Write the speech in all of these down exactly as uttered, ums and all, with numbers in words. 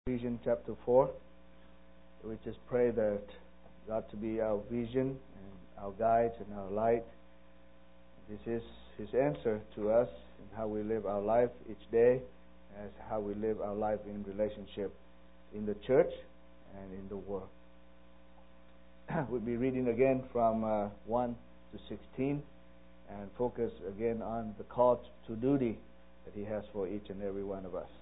Ephesians chapter four. We just pray that God to be our vision and our guide and our light. This is His answer to us in how we live our life each day, as how we live our life in relationship in the church and in the world. We'll be reading again from uh, one to sixteen and focus again on the call to duty that He has for each and every one of us.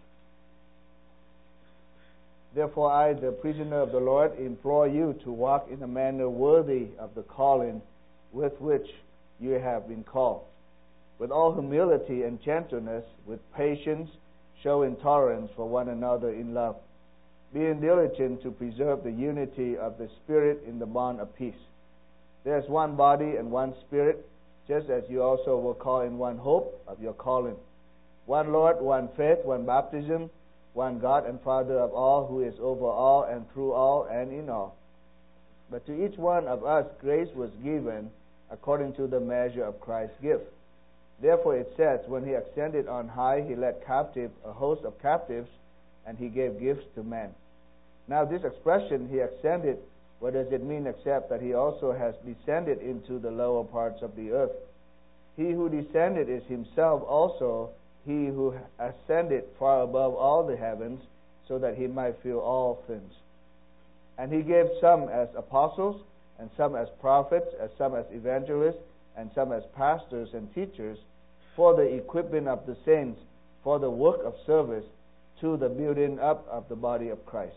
Therefore I, the prisoner of the Lord, implore you to walk in a manner worthy of the calling with which you have been called, with all humility and gentleness, with patience, showing tolerance for one another in love, being diligent to preserve the unity of the Spirit in the bond of peace. There is one body and one Spirit, just as you also were called in one hope of your calling. One Lord, one faith, one baptism, one God and Father of all, who is over all and through all and in all. But to each one of us grace was given according to the measure of Christ's gift. Therefore it says, when He ascended on high, He led captive a host of captives, and He gave gifts to men. Now this expression, He ascended, what does it mean except that He also has descended into the lower parts of the earth? He who descended is Himself also He who ascended far above all the heavens, so that He might fill all things. And He gave some as apostles, and some as prophets, and some as evangelists, and some as pastors and teachers, for the equipping of the saints, for the work of service, to the building up of the body of Christ,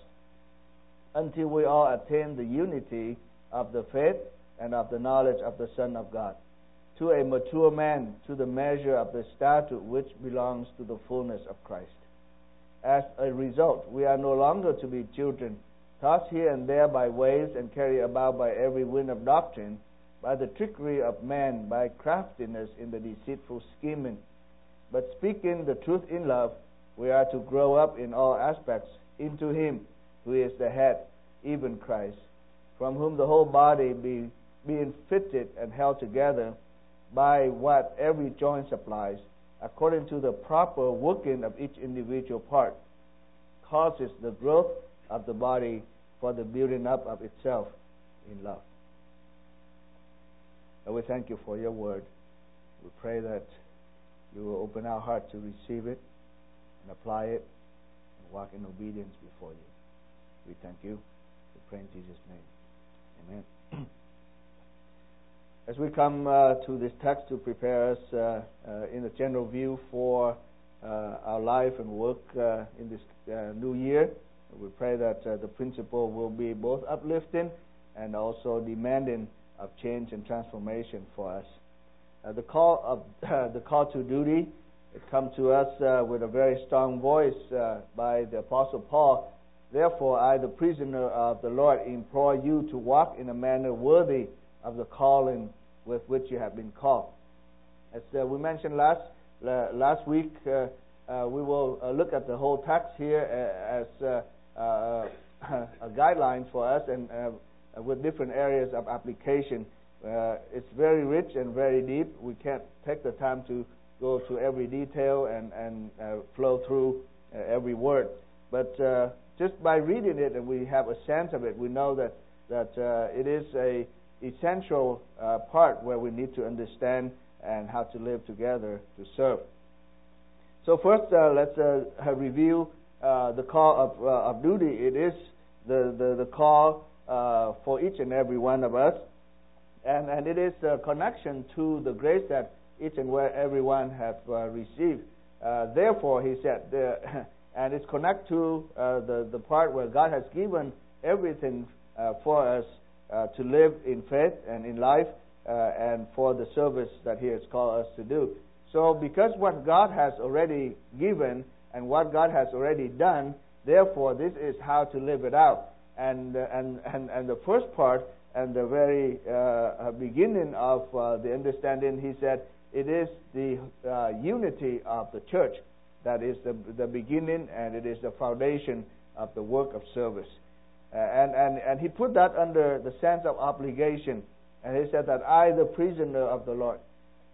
until we all attain the unity of the faith and of the knowledge of the Son of God, to a mature man, to the measure of the stature which belongs to the fullness of Christ. As a result, we are no longer to be children, tossed here and there by waves and carried about by every wind of doctrine, by the trickery of man, by craftiness in the deceitful scheming. But speaking the truth in love, we are to grow up in all aspects into Him who is the head, even Christ, from whom the whole body, be, being fitted and held together by what every joint supplies, according to the proper working of each individual part, causes the growth of the body for the building up of itself in love. And we thank You for Your word. We pray that You will open our heart to receive it and apply it and walk in obedience before You. We thank You. We pray in Jesus' name. Amen. As we come uh, to this text to prepare us uh, uh, in a general view for uh, our life and work uh, in this uh, new year, we pray that uh, the principle will be both uplifting and also demanding of change and transformation for us. Uh, the call of uh, the call to duty, it comes to us uh, with a very strong voice uh, by the Apostle Paul. Therefore, I, the prisoner of the Lord, implore you to walk in a manner worthy of the calling with which you have been called. As uh, we mentioned last uh, last week, uh, uh, we will uh, look at the whole text here uh, as uh, uh, a guideline for us, and uh, with different areas of application. Uh, it's very rich and very deep. We can't take the time to go to every detail and, and uh, flow through uh, every word. But uh, just by reading it, and we have a sense of it, we know that, that uh, it is a essential uh, part where we need to understand and how to live together to serve. So first, uh, let's uh, review uh, the call of, uh, of duty. It is the, the, the call uh, for each and every one of us, and, and it is a connection to the grace that each and every one have uh, received. Uh, therefore, he said, uh, and it's connected to uh, the, the part where God has given everything uh, for us Uh, to live in faith and in life uh, and for the service that He has called us to do. So because what God has already given and what God has already done, therefore this is how to live it out. And uh, and, and, and the first part and the very uh, beginning of uh, the understanding, he said, it is the uh, unity of the church that is the, the beginning, and it is the foundation of the work of service. Uh, and, and, and he put that under the sense of obligation. And he said that I, the prisoner of the Lord,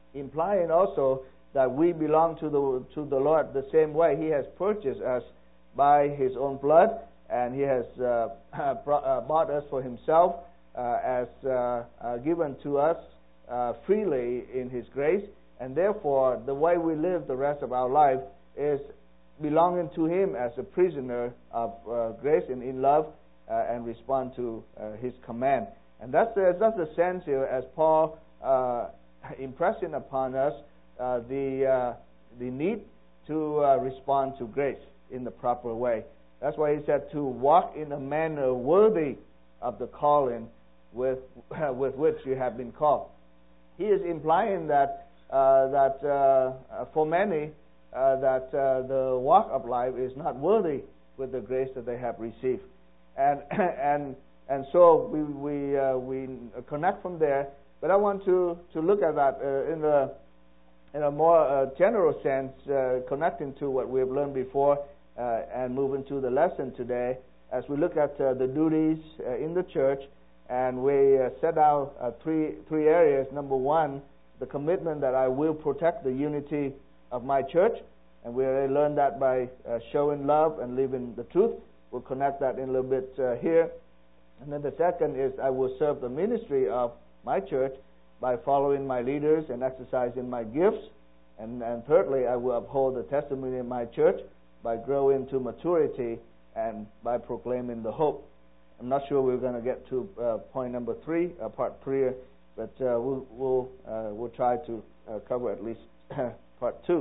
implying also that we belong to the, to the Lord the same way He has purchased us by His own blood, and He has uh, brought, uh, bought us for Himself uh, as uh, uh, given to us uh, freely in His grace, and therefore the way we live the rest of our life is belonging to Him as a prisoner of uh, grace and in love, uh, and respond to uh, His command. And that's the, that's the sense here, as Paul uh, impressing upon us uh, the uh, the need to uh, respond to grace in the proper way. That's why he said to walk in a manner worthy of the calling with with which you have been called. He is implying that uh, that uh, for many uh, that uh, the walk of life is not worthy with the grace that they have received, and and and so we we uh, we connect from there. But I want to to look at that uh, in the in a more uh, general sense, uh, connecting to what we have learned before, uh, and moving to the lesson today, as we look at uh, the duties uh, in the church, and we uh, set out uh, three three areas. Number one, the commitment that I will protect the unity of my church, and we already learned that by uh, showing love and living the truth. We'll connect that in a little bit uh, here. And then the second is I will serve the ministry of my church by following my leaders and exercising my gifts. And, and thirdly, I will uphold the testimony of my church by growing to maturity and by proclaiming the hope. I'm not sure we're going to get to uh, point number three, uh, part three, but uh, we'll we'll, uh, we'll try to uh, cover at least part two.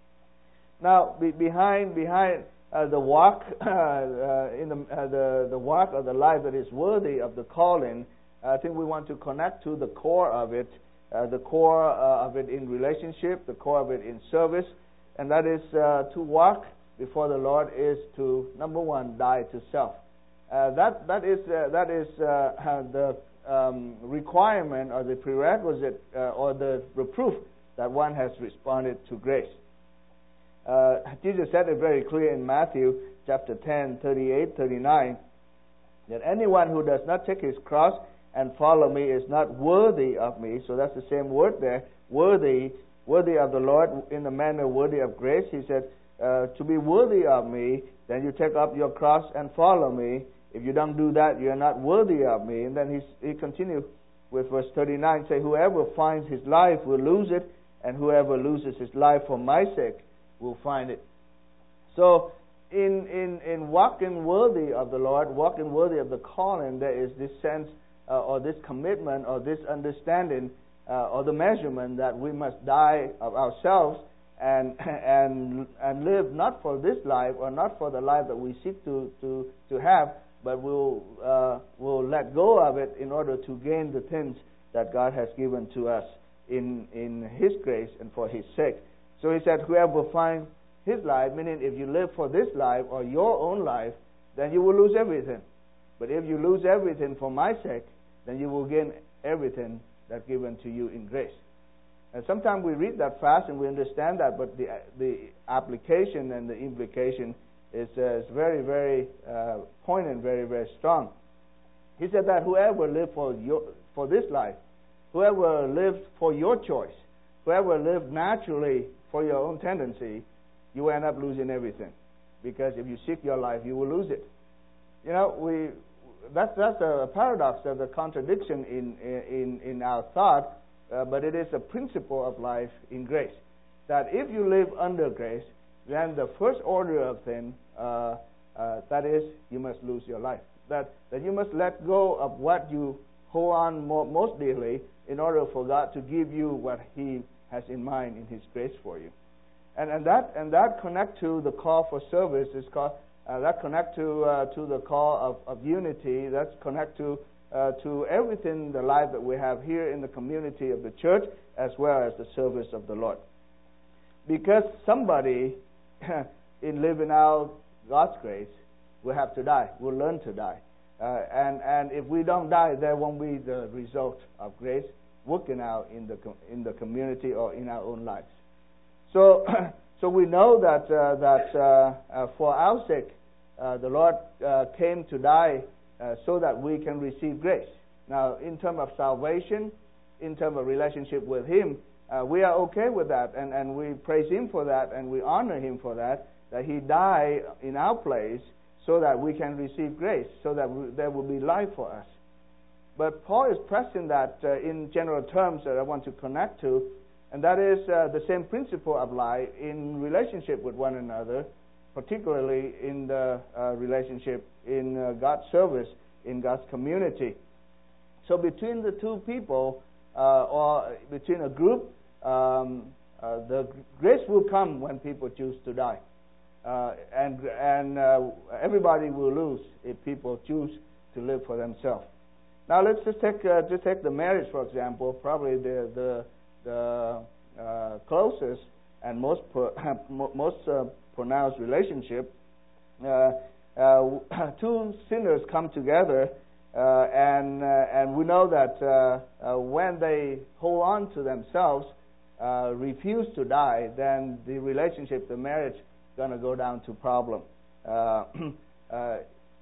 Now, be, behind behind uh, the walk uh, uh, in the uh, the the walk of the life that is worthy of the calling, I think we want to connect to the core of it, uh, the core uh, of it in relationship, the core of it in service, and that is uh, to walk before the Lord is to, number one, die to self. Uh, that that is uh, that is uh, the um, requirement or the prerequisite uh, or the, the proof that one has responded to grace. Uh, Jesus said it very clear in Matthew chapter ten, thirty-eight, thirty-nine, that anyone who does not take his cross and follow me is not worthy of me. So that's the same word there, worthy, worthy of the Lord in the manner worthy of grace. He said, uh, to be worthy of me, then you take up your cross and follow me. If you don't do that, you are not worthy of me. And then he, he continued with verse thirty-nine, say, whoever finds his life will lose it, and whoever loses his life for my sake will find it. So, in, in, in walking worthy of the Lord, walking worthy of the calling, there is this sense Uh, or this commitment, or this understanding, uh, or the measurement that we must die of ourselves and and and live not for this life or not for the life that we seek to to, to have, but we'll uh, we'll let go of it in order to gain the things that God has given to us in in His grace and for His sake. So He said, whoever will find his life, meaning if you live for this life or your own life, then you will lose everything. But if you lose everything for my sake, then you will gain everything that's given to you in grace. And sometimes we read that fast and we understand that, but the the application and the implication is, uh, is very, very uh, poignant, very, very strong. He said that whoever lived for your for this life, whoever lived for your choice, whoever lived naturally for your own tendency, you end up losing everything. Because if you seek your life, you will lose it. You know, we... That's that's a paradox, that's a contradiction in in in our thought, uh, but it is a principle of life in grace. That if you live under grace, then the first order of thing, uh, uh, that is, you must lose your life. That that you must let go of what you hold on more, most dearly, in order for God to give you what He has in mind in His grace for you. And and that and that connect to the call for service is called. Uh, that connect to uh, to the call of, of unity. That's connect to uh, to everything, the life that we have here in the community of the church, as well as the service of the Lord. Because somebody, in living out God's grace, will have to die. Will learn to die. Uh, and and if we don't die, there won't be the result of grace working out in the in the community or in our own lives. So. So we know that uh, that uh, uh, for our sake, uh, the Lord uh, came to die uh, so that we can receive grace. Now, in terms of salvation, in terms of relationship with Him, uh, we are okay with that, and, and we praise Him for that, and we honor Him for that, that He died in our place so that we can receive grace, so that we, there will be life for us. But Paul is pressing that uh, in general terms that I want to connect to, and that is uh, the same principle apply in relationship with one another, particularly in the uh, relationship in uh, God's service, in God's community. So between the two people, uh, or between a group, um, uh, the grace will come when people choose to die. Uh, and and uh, everybody will lose if people choose to live for themselves. Now let's just take uh, just take the marriage, for example, probably the the, the uh, closest and most pro, most uh, pronounced relationship. Uh, uh, two sinners come together, uh, and uh, and we know that uh, uh, when they hold on to themselves, uh, refuse to die, then the relationship, the marriage, going to go down to problem. Uh, uh,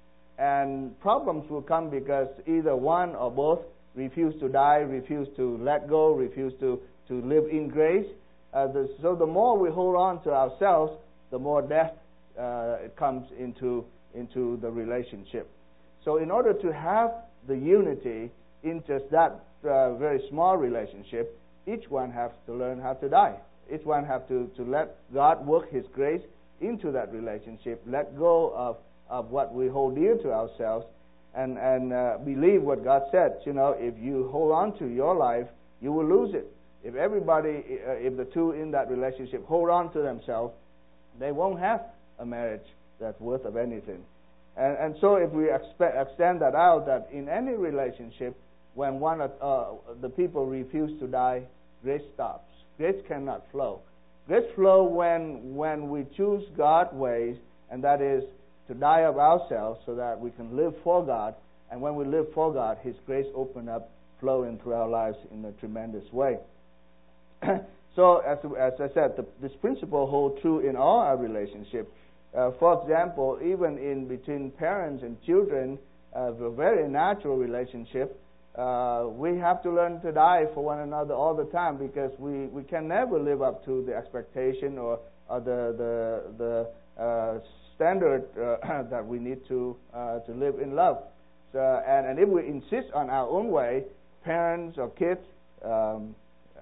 and problems will come because either one or both refuse to die, refuse to let go, refuse to, to live in grace. Uh, the, so the more we hold on to ourselves, the more death uh, it comes into, into the relationship. So in order to have the unity in just that uh, very small relationship, each one has to learn how to die. Each one has to, to let God work His grace into that relationship, let go of, of what we hold dear to ourselves, and, and uh, believe what God said. You know, if you hold on to your life, you will lose it. If everybody, uh, if the two in that relationship hold on to themselves, they won't have a marriage that's worth of anything. And, and so if we expe- extend that out, that in any relationship, when one of uh, the people refuse to die, grace stops. Grace cannot flow. Grace flow when when we choose God's ways, and that is to die of ourselves so that we can live for God. And when we live for God, His grace open up, flowing through our lives in a tremendous way. So, as as I said, the, this principle holds true in all our relationships. Uh, for example, even in between parents and children, uh, a very natural relationship. Uh, we have to learn to die for one another all the time, because we, we can never live up to the expectation or, or the the, the uh, standard uh, that we need to uh, to live in love. So, and, and if we insist on our own way, parents or kids, um,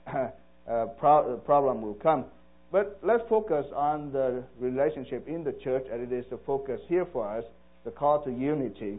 uh, pro- problem will come. But let's focus on the relationship in the church, and it is the focus here for us, the call to unity.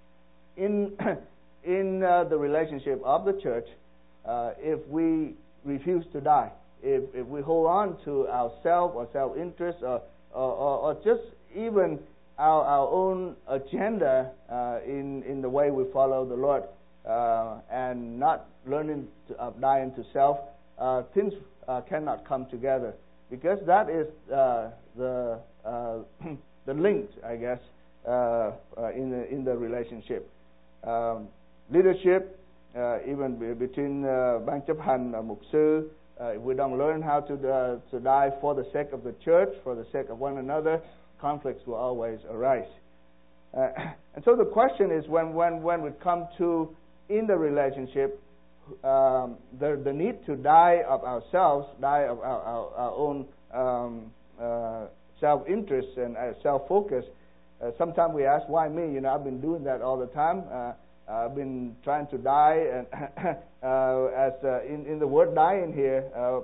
In In uh, the relationship of the church, uh, if we refuse to die, if, if we hold on to our self or self-interest, or, or, or, or just even our, our own agenda uh, in, in the way we follow the Lord, uh, and not learning to uh, die into self, uh, things uh, cannot come together, because that is uh, the uh, the link, I guess, uh, uh, in the in the relationship. Um, Leadership, uh, even between uh, Ban chấp hành and Mục sư, uh, if we don't learn how to uh, to die for the sake of the church, for the sake of one another, conflicts will always arise. Uh, and so the question is, when when when we come to in the relationship, um, the the need to die of ourselves, die of our, our, our own um, uh, self-interest and uh, self-focus. Uh, sometimes we ask, why me? You know, I've been doing that all the time. Uh, I've been trying to die, and uh, as uh, in, in the word dying here, uh,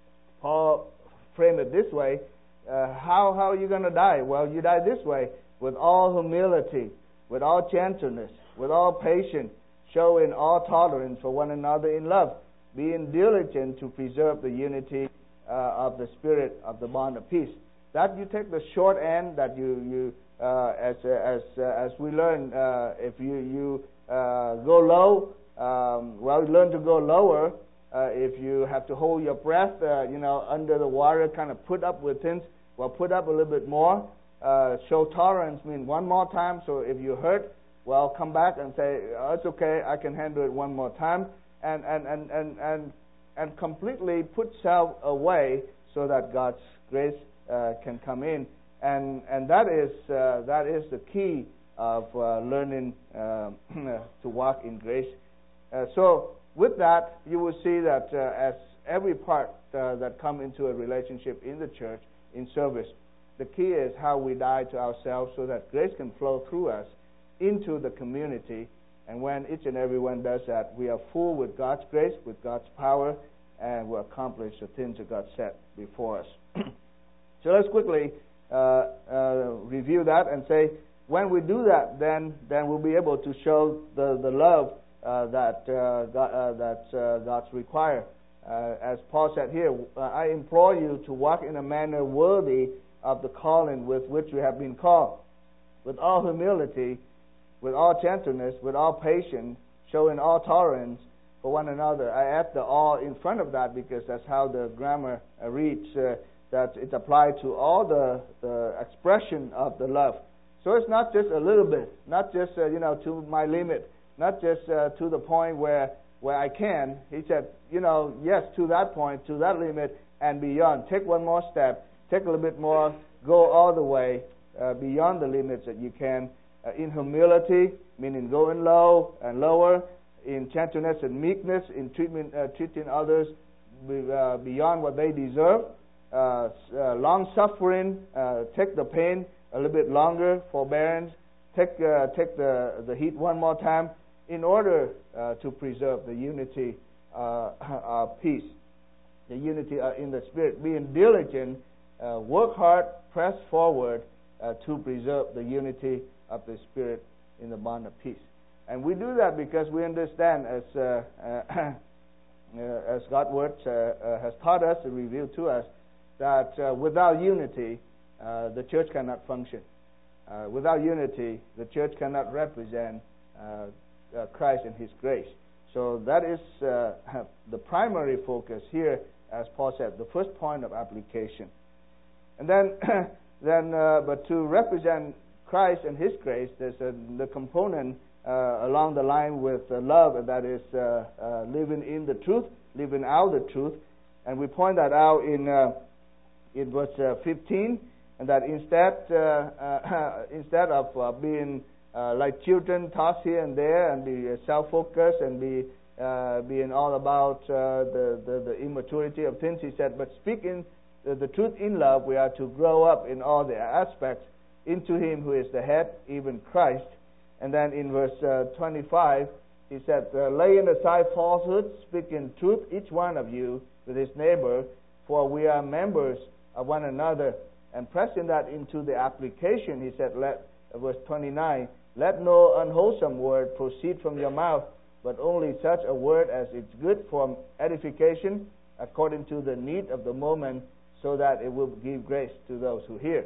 Paul framed it this way. Uh, how, how are you going to die? Well, you die this way, with all humility, with all gentleness, with all patience, showing all tolerance for one another in love, being diligent to preserve the unity uh, of the Spirit of the bond of peace. That you take the short end, that you, you uh, as, as, uh, as we learn, uh, if you, you Uh, go low, um, well, learn to go lower. Uh, if you have to hold your breath, uh, you know, under the water, kind of put up with things, well, put up a little bit more. Uh, show tolerance, mean one more time. So if you hurt, well, come back and say, oh, it's okay, I can handle it one more time. And, and, and, and, and, and completely put self away so that God's grace uh, can come in. And, and that is, uh, that is the key of uh, learning uh, to walk in grace. Uh, so with that, you will see that uh, as every part uh, that come into a relationship in the church, in service, The key is how we die to ourselves so that grace can flow through us into the community. And when each and every one does that, we are full with God's grace, with God's power, and we accomplish the things that God set before us. So let's quickly uh, uh, review that and say, when we do that, then then we'll be able to show the the love uh, that uh, God, uh, that uh, God's require. Uh, as Paul said here, uh, I implore you to walk in a manner worthy of the calling with which you have been called, with all humility, with all gentleness, with all patience, showing all tolerance for one another. I add the all in front of that because that's how the grammar uh, reads, uh, that it applied to all the, the expression of the love. So it's not just a little bit, not just, uh, you know, to my limit, not just uh, to the point where, where I can. He said, you know, yes, to that point, to that limit, and beyond. Take one more step, take a little bit more, go all the way uh, beyond the limits that you can. Uh, in humility, meaning going low and lower, in gentleness and meekness, in treatment, uh, treating others be, uh, beyond what they deserve, uh, uh, long-suffering, uh, take the pain a little bit longer, forbearance, take uh, take the, the heat one more time, in order uh, to preserve the unity uh, of peace, the unity uh, in the Spirit, being diligent, uh, work hard, press forward uh, to preserve the unity of the Spirit in the bond of peace. And we do that because we understand, as uh, uh, as God's Word uh, uh, has taught us and revealed to us, that uh, without unity, uh, the church cannot function. Uh, without unity, the church cannot represent uh, uh, Christ and His grace. So that is uh, the primary focus here, as Paul said, the first point of application. And then, then, uh, but to represent Christ and His grace, there's a, the component uh, along the line with uh, love, and that is uh, uh, living in the truth, living out the truth. And we point that out in uh, in verse uh, fifteen, and that instead uh, uh, instead of uh, being uh, like children, tossed here and there, and be uh, self-focused and be uh, being all about uh, the, the the immaturity of things, he said, but speaking the, the truth in love, we are to grow up in all the aspects into Him who is the head, even Christ. And then in verse uh, twenty-five, he said, uh, laying aside falsehood, speaking truth, each one of you with his neighbor, for we are members of one another. And pressing that into the application, he said, let, uh, verse twenty-nine, let no unwholesome word proceed from your mouth, but only such a word as is good for edification, according to the need of the moment, so that it will give grace to those who hear.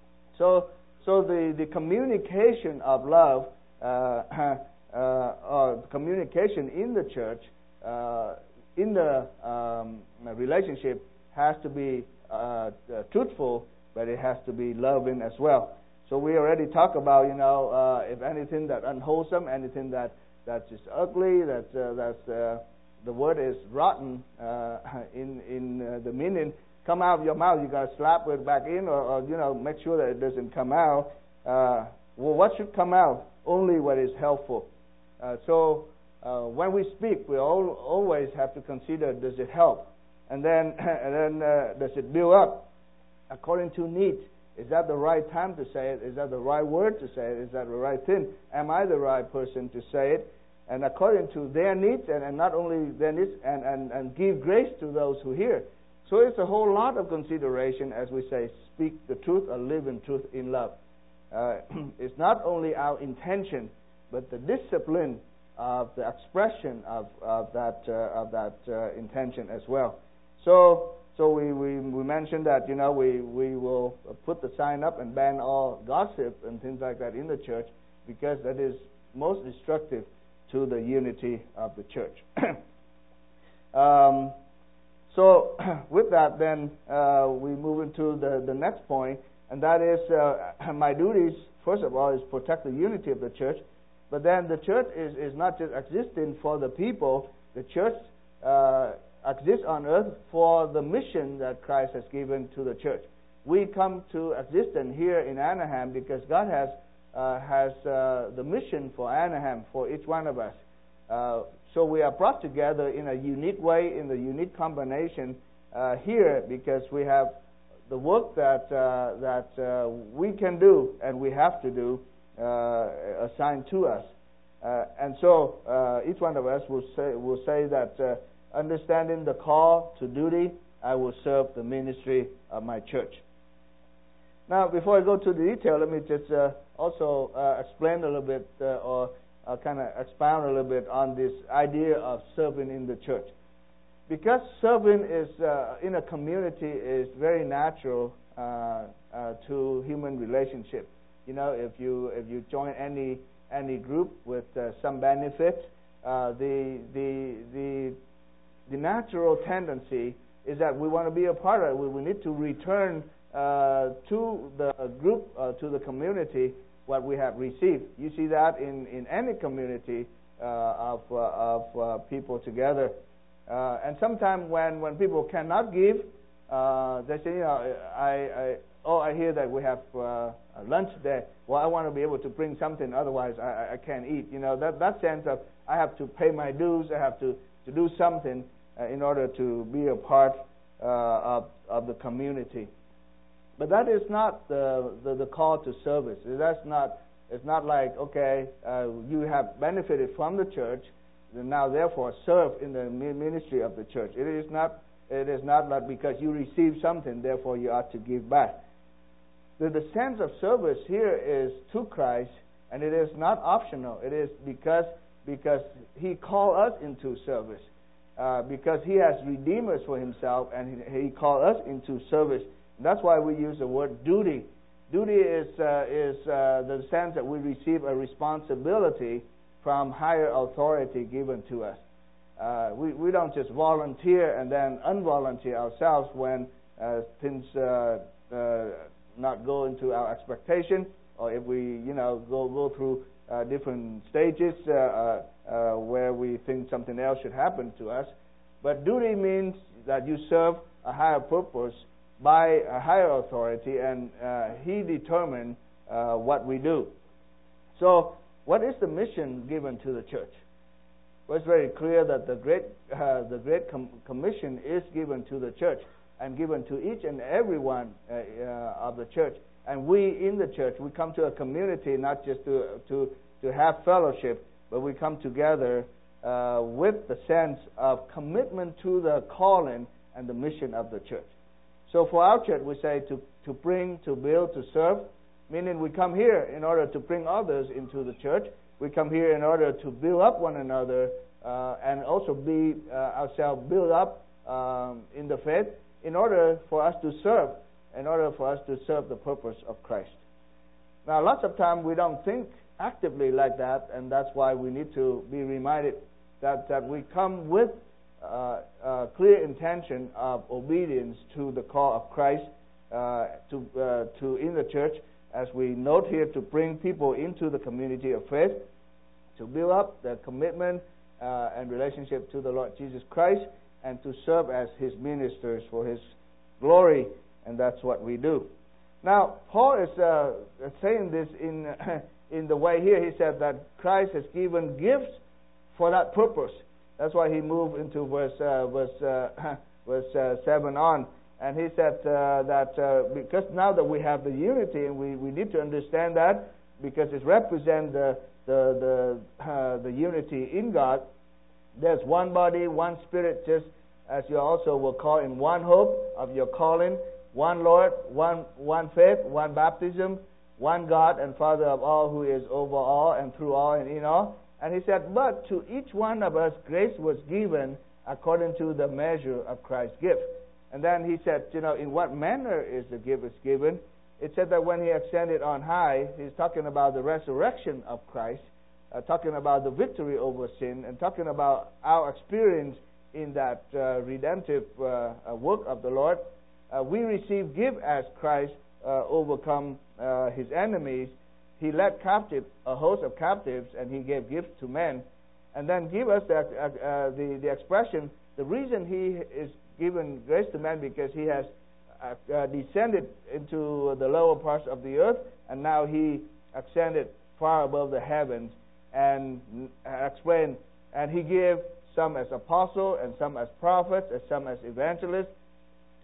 So, so the, the communication of love, uh, uh, or communication in the church, uh, in the um, relationship, has to be uh, uh, truthful, but it has to be loving as well. So we already talked about, you know, uh, if anything that unwholesome, anything that that's just ugly, that uh, that's uh, the word is rotten uh, in in uh, the meaning. Come out of your mouth, you got to slap it back in, or, or you know, make sure that it doesn't come out. Uh, well, what should come out? Only what is helpful. Uh, so uh, when we speak, we all, always have to consider: does it help? And then, and then, uh, does it build up according to need? Is that the right time to say it? Is that the right word to say it? Is that the right thing? Am I the right person to say it? And according to their needs, and, and not only their needs, and, and, and give grace to those who hear. So it's a whole lot of consideration, as we say, speak the truth or live in truth in love. Uh, it's not only our intention, but the discipline of the expression of, of that uh, of that uh, intention as well. So, so we, we, we mentioned that, you know, we, we will put the sign up and ban all gossip and things like that in the church, because that is most destructive to the unity of the church. um, So with that, then uh, we move into the, the next point, and that is uh, my duties, first of all, is protect the unity of the church. But then the church is, is not just existing for the people. The church uh, exists on earth for the mission that Christ has given to the church. We come to existence here in Anaheim because God has uh, has uh, the mission for Anaheim, for each one of us. Uh, So we are brought together in a unique way, in the unique combination uh, here, because we have the work that uh, that uh, we can do and we have to do uh, assigned to us. Uh, and so uh, each one of us will say will say that uh, understanding the call to duty, I will serve the ministry of my church. Now, before I go to the detail, let me just uh, also uh, explain a little bit uh, or uh, kind of expound a little bit on this idea of serving in the church. Because serving is uh, in a community is very natural uh, uh, to human relationship. You know, if you if you join any any group with uh, some benefit, uh, the the the the natural tendency is that we want to be a part of it. We, we need to return uh, to the group, uh, to the community, what we have received. You see that in, in any community uh, of uh, of uh, people together. Uh, and sometimes when, when people cannot give, uh, they say, you know, I, I oh I hear that we have uh, lunch there. Well, I want to be able to bring something, otherwise I, I can't eat. You know, that that sense of I have to pay my dues, I have to, to do something uh, in order to be a part uh, of of the community. But that is not the the, the call to service. That's not. It's not like, okay, uh, you have benefited from the church, now therefore serve in the ministry of the church. It is not. It is not like because you receive something, therefore you ought to give back. The, the sense of service here is to Christ, and it is not optional. It is because because He called us into service, uh, because He has redeemed us for Himself, and He, he called us into service. That's why we use the word duty. Duty is uh, is uh, the sense that we receive a responsibility from higher authority given to us. Uh, we we don't just volunteer and then unvolunteer ourselves when uh, things uh, uh, not go into our expectation, or if we you know go go through uh, different stages uh, uh, uh, where we think something else should happen to us. But duty means that you serve a higher purpose by a higher authority, and uh, He determined uh, what we do. So, what is the mission given to the church? Well, it's very clear that the Great uh, the Great Com- Commission is given to the church and given to each and every one uh, uh, of the church. And we in the church, we come to a community not just to to to have fellowship, but we come together uh, with the sense of commitment to the calling and the mission of the church. So for our church, we say to, to bring, to build, to serve, meaning we come here in order to bring others into the church. We come here in order to build up one another uh, and also be uh, ourselves built up um, in the faith in order for us to serve, in order for us to serve the purpose of Christ. Now, lots of times we don't think actively like that, and that's why we need to be reminded that, that we come with Uh, uh, clear intention of obedience to the call of Christ uh, to uh, to in the church, as we note here, to bring people into the community of faith, to build up their commitment uh, and relationship to the Lord Jesus Christ, and to serve as His ministers for His glory, and that's what we do. Now, Paul is uh, saying this in in the way here. He said that Christ has given gifts for that purpose. That's why he moved into verse uh, verse uh, verse uh, seven on, and he said uh, that uh, because now that we have the unity, and we, we need to understand that because it represents the the the, uh, the unity in God. There's one body, one Spirit, just as you also will call in one hope of your calling, one Lord, one one faith, one baptism, one God and Father of all, who is over all and through all and in all. And he said, but to each one of us grace was given according to the measure of Christ's gift. And then he said, you know, in what manner is the gift is given? It said that when He ascended on high, He's talking about the resurrection of Christ, uh, talking about the victory over sin, and talking about our experience in that uh, redemptive uh, work of the Lord. Uh, we receive gift as Christ uh, overcome uh, His enemies. He led captive a host of captives, and He gave gifts to men. And then give us the, uh, uh, the, the expression, the reason He is given grace to men, because He has uh, uh, descended into the lower parts of the earth, and now He ascended far above the heavens, and uh, explained, and He gave some as apostles, and some as prophets, and some as evangelists,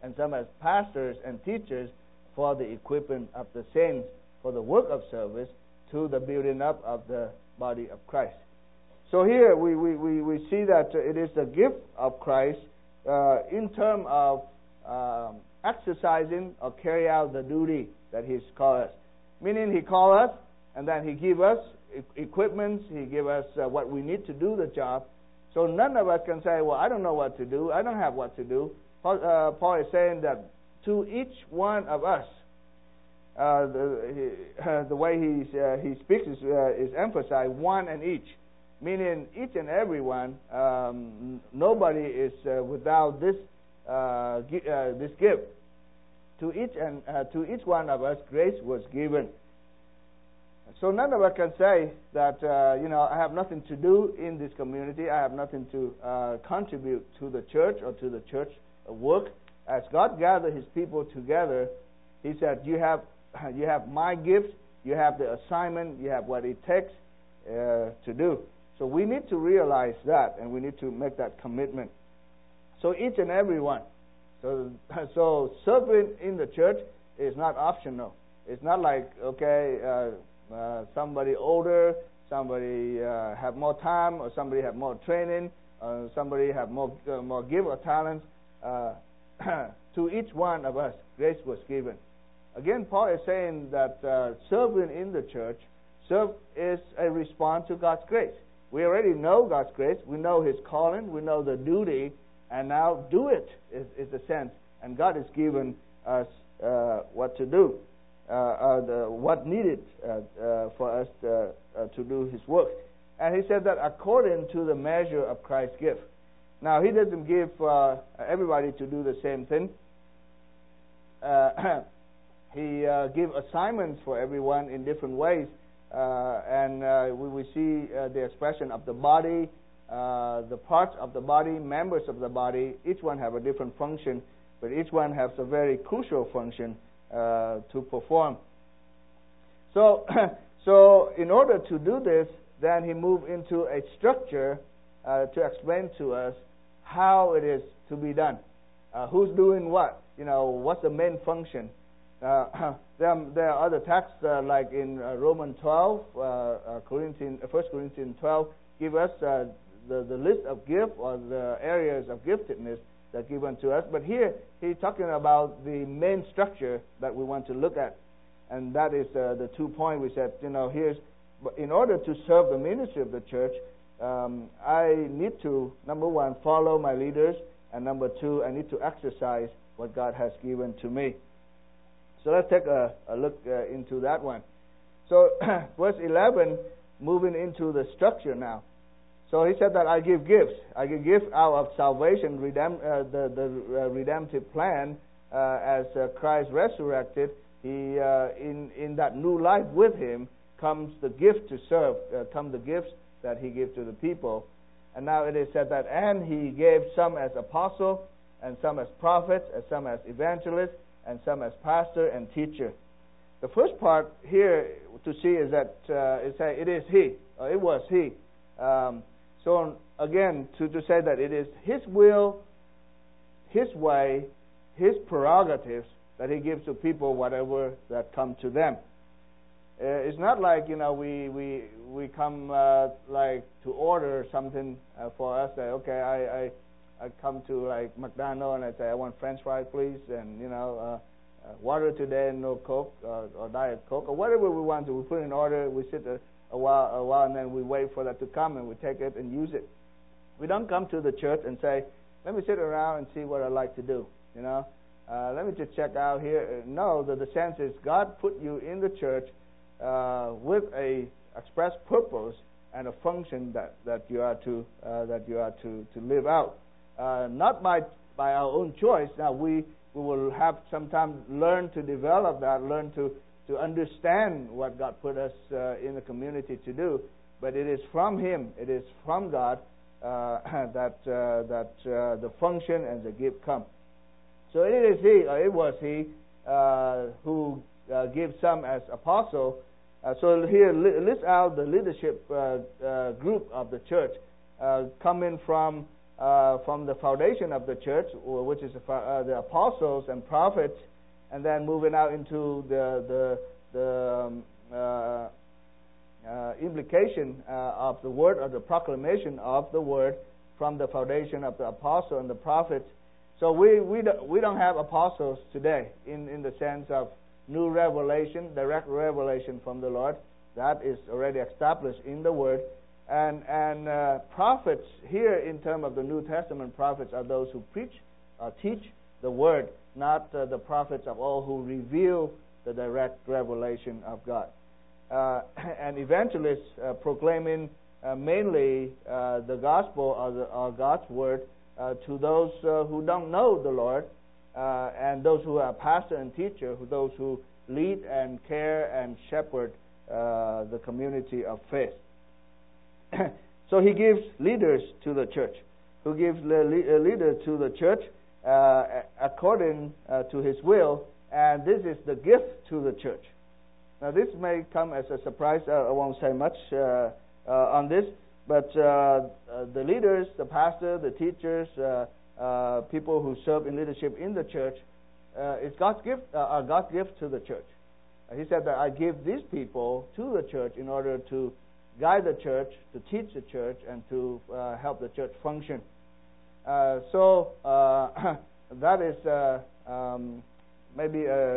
and some as pastors and teachers for the equipping of the saints for the work of service to the building up of the body of Christ. So here we, we, we, we see that it is the gift of Christ uh, in terms of um, exercising or carry out the duty that He's called us. Meaning He called us and then He give us equipment, He give us uh, what we need to do the job. So none of us can say, well, I don't know what to do, I don't have what to do. Paul, uh, Paul is saying that to each one of us, uh, the, uh, the way he, uh, he speaks is, uh, is emphasized, one and each. Meaning each and every one, um, nobody is uh, without this uh, gi- uh, this gift. To each and uh, to each one of us, grace was given. So none of us can say that uh, you know I have nothing to do in this community. I have nothing to uh, contribute to the church or to the church work. As God gathered His people together, He said, "You have you have my gift. You have the assignment. You have what it takes uh, to do." So we need to realize that, and we need to make that commitment. So each and every one. So, so serving in the church is not optional. It's not like, okay, uh, uh, somebody older, somebody uh, have more time, or somebody have more training, or somebody have more uh, more gift or talent. Uh, to each one of us, grace was given. Again, Paul is saying that uh, serving in the church, serve is a response to God's grace. We already know God's grace. We know His calling. We know the duty. And now do it is, is the sense. And God has given us uh, what to do, uh, uh, the, what needed uh, uh, for us to, uh, to do His work. And He said that according to the measure of Christ's gift. Now, He doesn't give uh, everybody to do the same thing. Uh, he uh, gives assignments for everyone in different ways. Uh, and uh, we, we see uh, the expression of the body, uh, the parts of the body, members of the body. Each one have a different function, but each one has a very crucial function uh, to perform. So, so in order to do this, then he moved into a structure uh, to explain to us how it is to be done. Uh, who's doing what? You know, what's the main function? Uh, there, there are other texts uh, like in uh, Romans twelve, uh, uh, Corinthians, First Corinthians twelve, give us uh, the the list of gift or the areas of giftedness that given to us. But here he's talking about the main structure that we want to look at, and that is uh, the two points we said. You know, here's in order to serve the ministry of the church, um, I need to number one follow my leaders, and number two I need to exercise what God has given to me. So let's take a, a look uh, into that one. So verse eleven, moving into the structure now. So he said that I give gifts. I give gifts out of salvation, redemp- uh, the, the uh, redemptive plan uh, as uh, Christ resurrected. He uh, in, in that new life with Him comes the gift to serve, uh, come the gifts that He gives to the people. And now it is said that, and He gave some as apostle, and some as prophets, and some as evangelists, and some as pastor and teacher. The first part here to see is that uh, it say it is He, or it was He. Um, so again, to, to say that it is His will, His way, His prerogatives that He gives to people whatever that come to them. Uh, it's not like you know we we we come uh, like to order something uh, for us. That okay, I. I I come to like McDonald's and I say I want French fries, please, and you know uh, uh, water today, no Coke uh, or Diet Coke or whatever we want to. We put in order. We sit a, a while, a while, and then we wait for that to come, and we take it and use it. We don't come to the church and say, "Let me sit around and see what I like to do." You know, uh, let me just check out here. No, the, the sense is God put you in the church uh, with a express purpose and a function that, that you are to uh, that you are to, to live out. Uh, not by by our own choice. Now we, we will have sometimes learn to develop that, learn to, to understand what God put us uh, in the community to do. But it is from Him, it is from God uh, that uh, that uh, the function and the gift come. So it is He, or it was He, uh, who uh, gave some as apostle. Uh, so here list out the leadership uh, uh, group of the church uh, coming from uh, from the foundation of the church, which is the, uh, the apostles and prophets, and then moving out into the the the um, uh, uh, implication uh, of the word, or the proclamation of the word from the foundation of the apostle and the prophets. So we we don't, we don't have apostles today in in the sense of new revelation, direct revelation from the Lord. That is already established in the word. And and uh, prophets here, in terms of the New Testament prophets, are those who preach or teach the word, not uh, the prophets of old who reveal the direct revelation of God. Uh, and evangelists uh, proclaiming uh, mainly uh, the gospel or, the, or God's word uh, to those uh, who don't know the Lord, uh, and those who are pastor and teacher, who those who lead and care and shepherd uh, the community of faith. So he gives leaders to the church, who gives a leader to the church uh, according uh, to his will, and this is the gift to the church. Now this may come as a surprise. I won't say much uh, uh, on this, but uh, uh, the leaders, the pastor, the teachers, uh, uh, people who serve in leadership in the church, uh, it's God's gift, uh, are God's gift to the church. Uh, he said that I give these people to the church in order to guide the church, to teach the church, and to uh, help the church function. Uh, so uh, that is uh, um, maybe uh,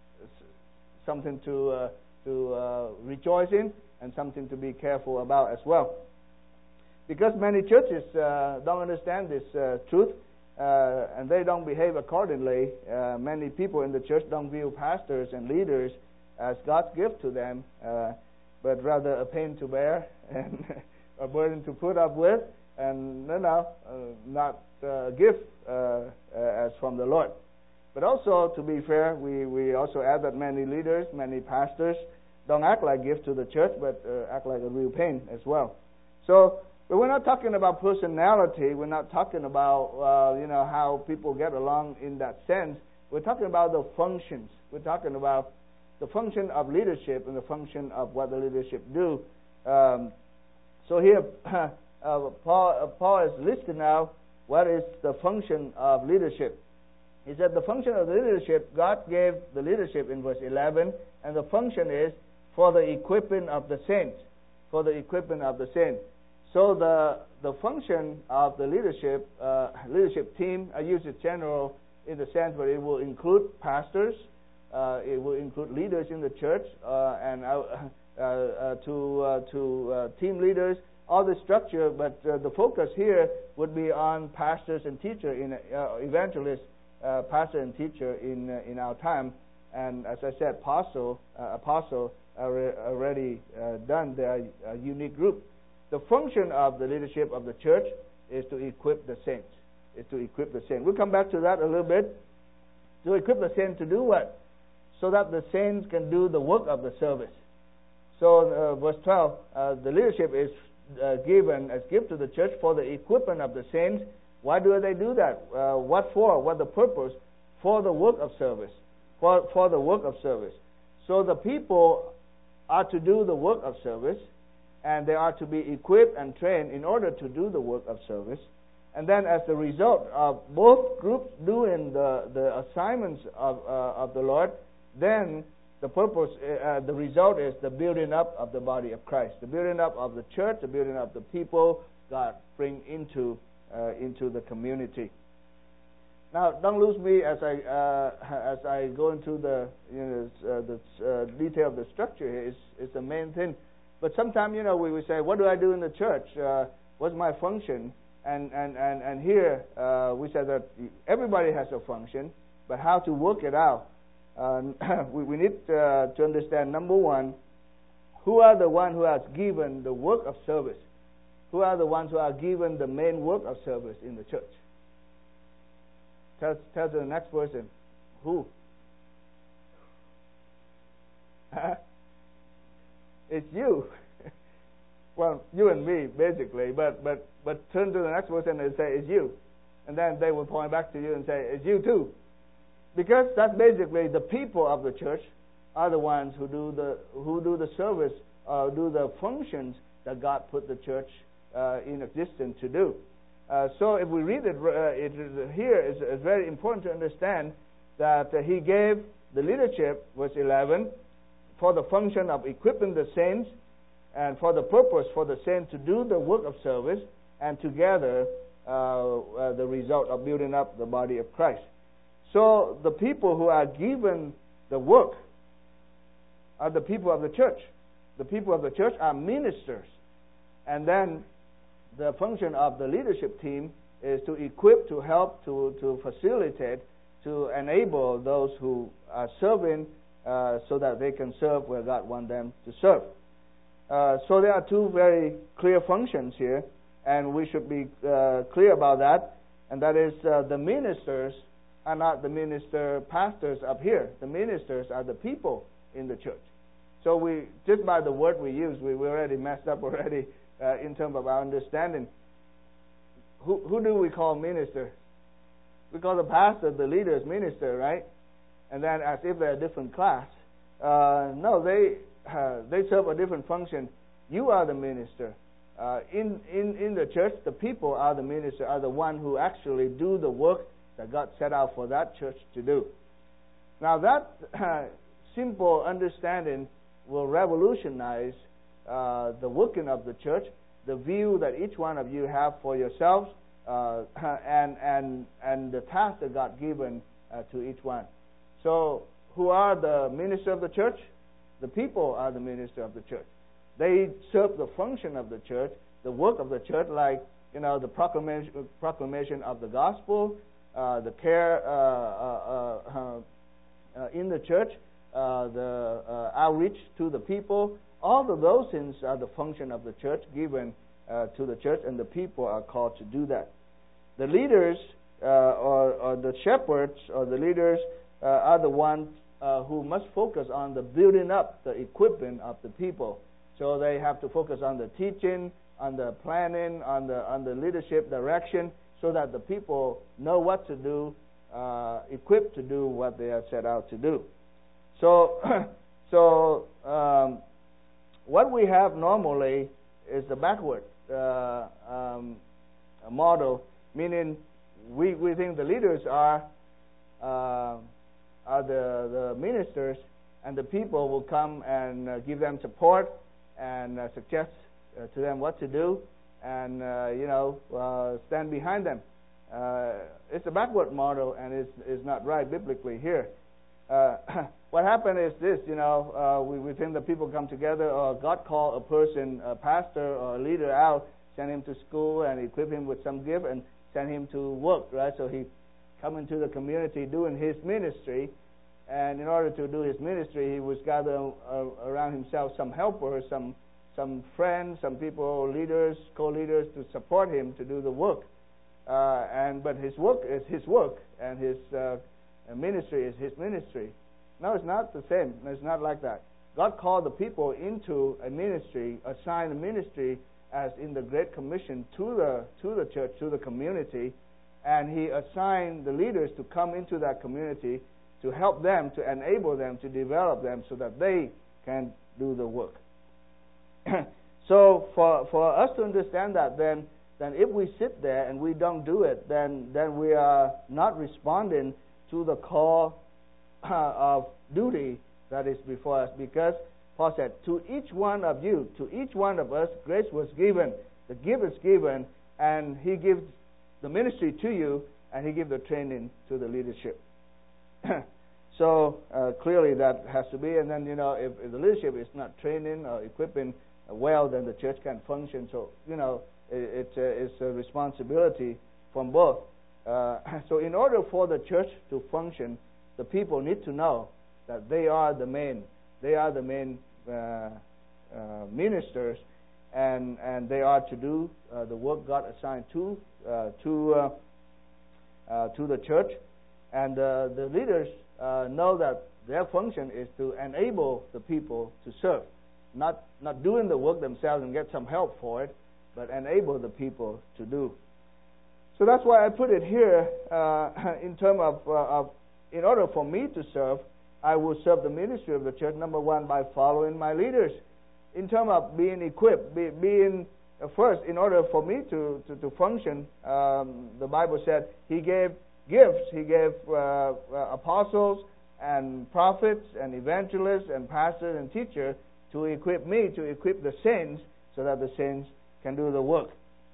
something to uh, to uh, rejoice in, and something to be careful about as well. Because many churches uh, don't understand this uh, truth, uh, and they don't behave accordingly. Uh, many people in the church don't view pastors and leaders as God's gift to them, uh, but rather a pain to bear and a burden to put up with, and no, no, uh, not a gift uh, as from the Lord. But also, to be fair, we, we also add that many leaders, many pastors don't act like gifts to the church, but uh, act like a real pain as well. So, but we're not talking about personality. We're not talking about uh, you know how people get along in that sense. We're talking about the functions. We're talking about the function of leadership and the function of what the leadership do. Um, so here, uh, Paul, uh, Paul is listing now what is the function of leadership. He said the function of the leadership, God gave the leadership in verse eleven, and the function is for the equipping of the saints. For the equipping of the saints. So the the function of the leadership uh, leadership team, I use it general in the sense where it will include pastors, uh, it will include leaders in the church, uh, and uh, uh, to uh, to uh, team leaders, all the structure. But uh, the focus here would be on pastors and teacher, in uh, evangelists, uh, pastor and teacher in uh, in our time. And as I said, apostle uh, apostle are already uh, done. They are a unique group. The function of the leadership of the church is to equip the saints. Is to equip the saints. We'll come back to that a little bit. To equip the saints to do what? So that the saints can do the work of the service. So uh, verse twelve, uh, the leadership is uh, given as gift to the church for the equipment of the saints. Why do they do that? Uh, what for? What the purpose? For the work of service. For, for the work of service. So the people are to do the work of service, and they are to be equipped and trained in order to do the work of service. And then as a result of both groups doing the, the assignments of, uh, of the Lord, then the purpose, uh, the result is the building up of the body of Christ, the building up of the church, the building up of the people God bring into, uh, into the community. Now, don't lose me as I uh, as I go into the you know uh, the uh, detail of the structure here. Is is the main thing. But sometimes, you know, we, we say, what do I do in the church? Uh, what's my function? And and, and, and here uh, we said that everybody has a function, but how to work it out. Uh, we, we need uh, to understand, number one, who are the ones who are given the work of service? Who are the ones who are given the main work of service in the church? Tell, tell the next person, who? It's you. Well, you and me, basically, but, but, but turn to the next person and say, it's you. And then they will point back to you and say, it's you too. Because that's basically the people of the church are the ones who do the, who do the service, uh, do the functions that God put the church uh, in existence to do. Uh, so if we read it, uh, it here, it's, it's very important to understand that uh, he gave the leadership, verse eleven, for the function of equipping the saints and for the purpose for the saints to do the work of service, and together uh, uh, the result of building up the body of Christ. So the people who are given the work are the people of the church. The people of the church are ministers. And then the function of the leadership team is to equip, to help, to, to facilitate, to enable those who are serving uh, so that they can serve where God wants them to serve. Uh, so there are two very clear functions here, and we should be uh, clear about that. And that is uh, the ministers are not the minister pastors up here. The ministers are the people in the church. So we, just by the word we use, we, we already messed up already uh, in terms of our understanding. Who, who do we call minister? We call the pastor, the leaders, minister, right? And then as if they're a different class. Uh, no, they uh, they serve a different function. You are the minister. Uh, in, in, in the church, the people are the minister, are the one who actually do the work that God set out for that church to do. Now that uh, simple understanding will revolutionize uh, the working of the church, the view that each one of you have for yourselves, uh, and and and the task that God given uh, to each one. So, who are the minister of the church? The people are the minister of the church. They serve the function of the church, the work of the church, like you know the proclamation proclamation of the gospel, uh, the care uh, uh, uh, uh, in the church, uh, the uh, outreach to the people. All of those things are the function of the church given uh, to the church, and the people are called to do that. The leaders uh, or, or the shepherds or the leaders uh, are the ones uh, who must focus on the building up, the equipping of the people. So they have to focus on the teaching, on the planning, on the on the leadership direction, so that the people know what to do, uh, equipped to do what they are set out to do. So, so um, what we have normally is the backward uh, um, model, meaning we we think the leaders are uh, are the the ministers, and the people will come and uh, give them support and uh, suggest uh, to them what to do, and uh, you know uh, stand behind them. Uh, it's a backward model, and it's is not right biblically here. Uh, what happened is this, you know, uh, we, we think the people come together, or God called a person, a pastor or a leader out, send him to school and equip him with some gift and send him to work, right? So he come into the community doing his ministry, and in order to do his ministry, he was gather uh, around himself some helpers, some some friends, some people, leaders, co-leaders to support him to do the work. Uh, and but his work is his work, and his uh, ministry is his ministry. No, it's not the same. It's not like that. God called the people into a ministry, assigned a ministry as in the Great Commission to the to the church, to the community, and He assigned the leaders to come into that community to help them, to enable them, to develop them so that they can do the work. So for for us to understand that, then then if we sit there and we don't do it, then then we are not responding to the call uh, of duty that is before us, because Paul said, to each one of you, to each one of us, grace was given, the gift is given, and He gives the ministry to you, and He gives the training to the leadership. So uh, clearly that has to be, and then you know if, if the leadership is not training or equipping well, then the church can't function. So you know it, it's, a, it's a responsibility from both. Uh, so in order for the church to function, the people need to know that they are the main, they are the main uh, uh, ministers, and and they are to do uh, the work God assigned to uh, to uh, uh, to the church, and uh, the leaders uh, know that their function is to enable the people to serve, not not doing the work themselves and get some help for it, but enable the people to do. So that's why I put it here uh, in terms of, uh, of, in order for me to serve, I will serve the ministry of the church, number one, by following my leaders. In terms of being equipped, be, being first, in order for me to, to, to function, um, the Bible said He gave gifts. He gave uh, uh, apostles and prophets and evangelists and pastors and teachers to equip me, to equip the saints, so that the saints can do the work.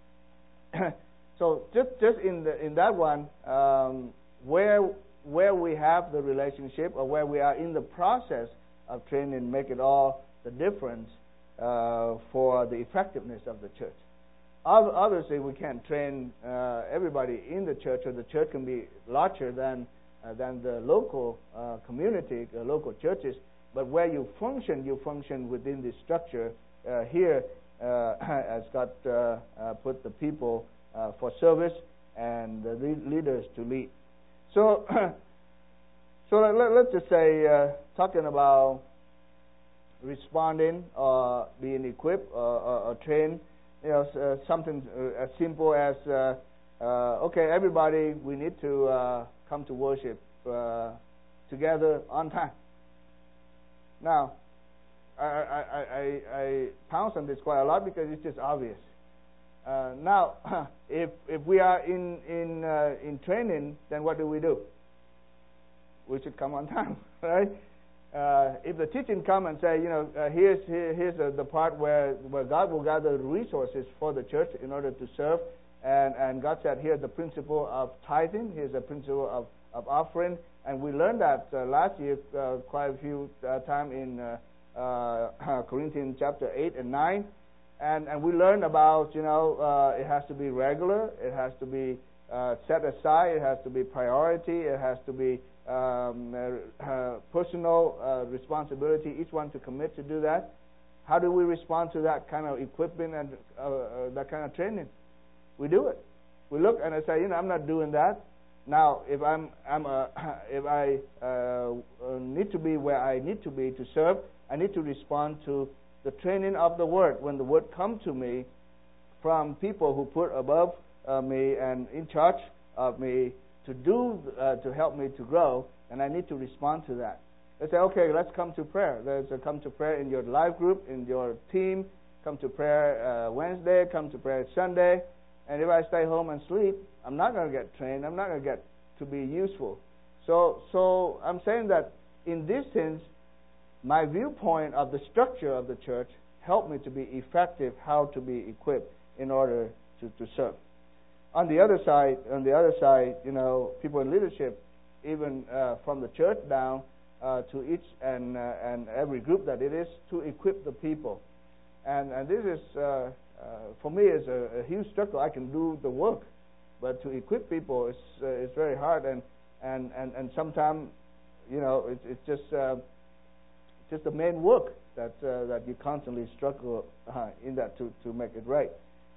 So just just in the, in that one, um, where where we have the relationship, or where we are in the process of training, make it all the difference uh, for the effectiveness of the church. Obviously, we can't train uh, everybody in the church, or the church can be larger than uh, than the local uh, community, the local churches. But where you function, you function within the structure. Uh, here, uh, as God uh, uh, put the people uh, for service and the leaders to lead. So, so let, let's just say, uh, talking about responding or being equipped or, or, or trained, you know, uh, something uh, as simple as, uh, uh, okay, everybody, we need to uh, come to worship uh, together on time. Now, I, I, I, I pounce on this quite a lot because it's just obvious. Uh, now, if if we are in in uh, in training, then what do we do? We should come on time, right? Uh, if the teaching come and say, you know, uh, here's here, here's the, the part where where God will gather resources for the church in order to serve, and and God said, here's the principle of tithing, here's the principle of of offering, and we learned that uh, last year uh, quite a few uh, time in uh, uh, Corinthians chapter eight and nine. And and we learned about, you know, uh, it has to be regular, it has to be uh, set aside, it has to be priority, it has to be um, uh, uh, personal uh, responsibility, each one to commit to do that. How do we respond to that kind of equipping and uh, uh, that kind of training? We do it. We look and I say, you know, I'm not doing that. Now, if I'm I'm a, if I uh, need to be where I need to be to serve, I need to respond to the training of the Word. When the Word comes to me from people who put above uh, me and in charge of me to do, uh, to help me to grow, and I need to respond to that. They say, okay, let's come to prayer. Let's uh, come to prayer in your life group, in your team. Come to prayer uh, Wednesday, come to prayer Sunday. And if I stay home and sleep, I'm not going to get trained. I'm not going to get to be useful. So, so I'm saying that in this sense, my viewpoint of the structure of the church helped me to be effective, how to be equipped in order to, to serve. On the other side, on the other side, you know, people in leadership, even uh, from the church down uh, to each and uh, and every group that it is, to equip the people. And and this is uh, uh, for me is a, a huge struggle. I can do the work, but to equip people is uh, is very hard, and and and, and sometimes, you know, it, it's just. Uh, just the main work that uh, that you constantly struggle uh, in that to, to make it right.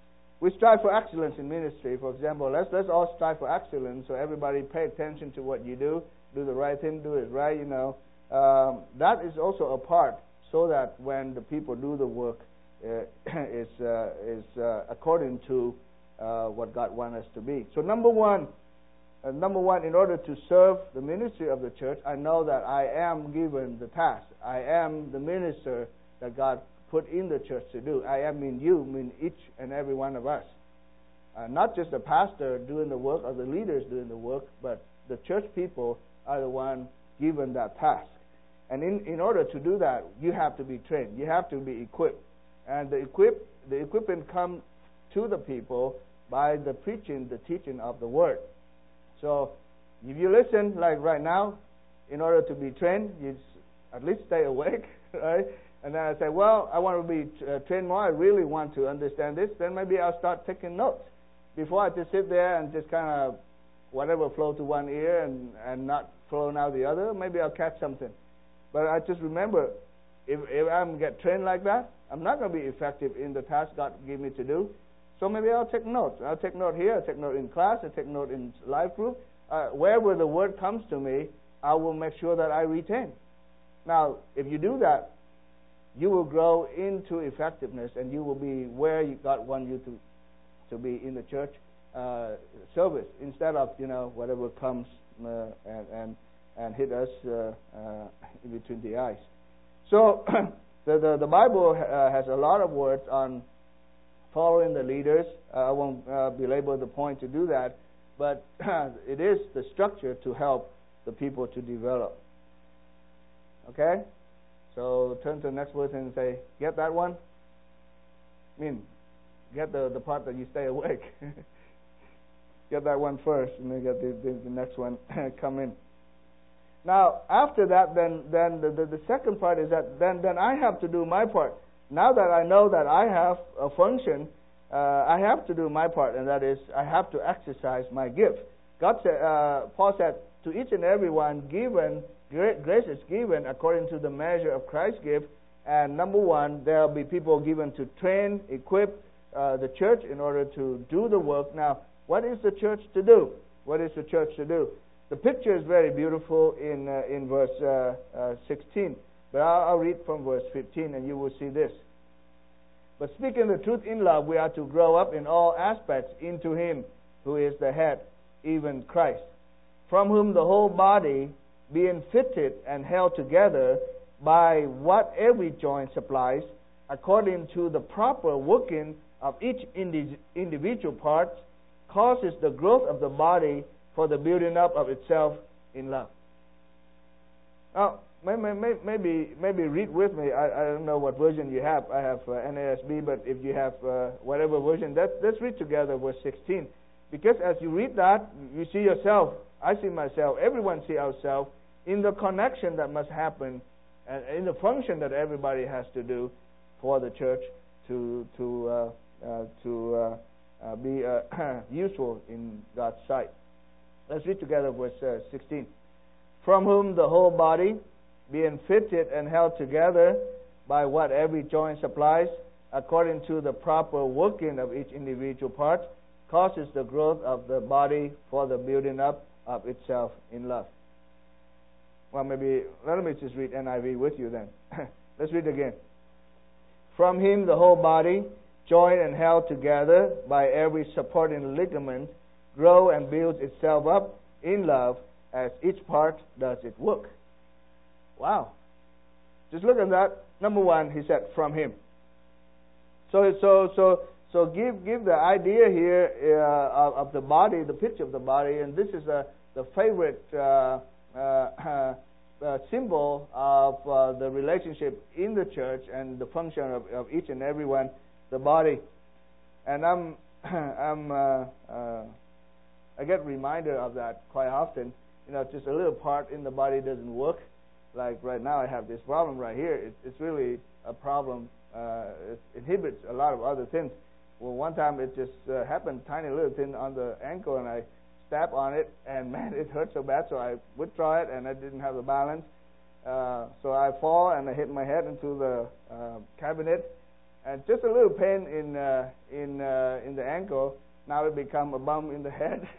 We strive for excellence in ministry. For example, let's let's all strive for excellence. So everybody pay attention to what you do, do the right thing, do it right. You know, um, that is also a part, so that when the people do the work, uh, is uh, is uh, according to uh, what God wants us to be. So number one. Uh, number one, in order to serve the ministry of the church, I know that I am given the task. I am the minister that God put in the church to do. I am mean you, mean each and every one of us. Uh, not just the pastor doing the work or the leaders doing the work, but the church people are the one given that task. And in, in order to do that, you have to be trained. You have to be equipped. And the equip the equipment comes to the people by the preaching, the teaching of the Word. So, if you listen, like right now, in order to be trained, you at least stay awake, right? And then I say, well, I want to be uh, trained more. I really want to understand this. Then maybe I'll start taking notes. Before I just sit there and just kind of whatever flow to one ear and, and not flow out the other, maybe I'll catch something. But I just remember, if, if I'm get trained like that, I'm not going to be effective in the task God gave me to do. So maybe I'll take notes. I'll take note here, I'll take note in class, I'll take note in life group. Uh, wherever the word comes to me, I will make sure that I retain. Now, if you do that, you will grow into effectiveness, and you will be where you God wants you to to be in the church uh, service, instead of, you know, whatever comes uh, and, and and hit us uh, uh, in between the eyes. So the, the the Bible uh, has a lot of words on following the leaders. Uh, I won't uh, belabor the point to do that, but it is the structure to help the people to develop. Okay? So turn to the next person and say, get that one? I mean, get the, the part that you stay awake. Get that one first, and then get the, the, the next one come in. Now, after that, then then the, the, the second part is that then, then I have to do my part. Now that I know that I have a function, uh, I have to do my part, and that is I have to exercise my gift. God said, uh, Paul said, to each and every one given, grace is given according to the measure of Christ's gift. And number one, there will be people given to train, equip uh, the church in order to do the work. Now, what is the church to do? What is the church to do? The picture is very beautiful in uh, in verse uh, uh, sixteen. But I'll, I'll read from verse fifteen, and you will see this. But speaking the truth in love, we are to grow up in all aspects into Him who is the head, even Christ, from whom the whole body, being fitted and held together by what every joint supplies, according to the proper working of each indi- individual part, causes the growth of the body for the building up of itself in love. Now, maybe maybe, maybe read with me. I, I don't know what version you have. I have uh, N A S B, but if you have uh, whatever version, let's, let's read together verse sixteen. Because as you read that, you see yourself. I see myself. Everyone see ourselves in the connection that must happen and in the function that everybody has to do for the church to to uh, uh, to uh, uh, be uh, useful in God's sight. Let's read together verse uh, sixteen. From whom the whole body, being fitted and held together by what every joint supplies, according to the proper working of each individual part, causes the growth of the body for the building up of itself in love. Well, maybe, let me just read N I V with you then. Let's read again. From Him the whole body, joined and held together by every supporting ligament, grow and builds itself up in love as each part does its work. Wow. Just look at that. Number one, he said, from Him. So, so, so, so give give the idea here uh, of, of the body, the picture of the body, and this is uh, the favorite uh, uh, uh, symbol of uh, the relationship in the church and the function of, of each and every one, the body. And I'm, I'm, uh, uh, I get reminder of that quite often. You know, just a little part in the body doesn't work. Like right now, I have this problem right here. It, it's really a problem. Uh, it inhibits a lot of other things. Well, one time it just uh, happened, tiny little thing on the ankle, and I step on it, and man, it hurt so bad. So I withdraw it, and I didn't have the balance. Uh, so I fall, and I hit my head into the uh, cabinet, and just a little pain in uh, in uh, in the ankle. Now it become a bump in the head,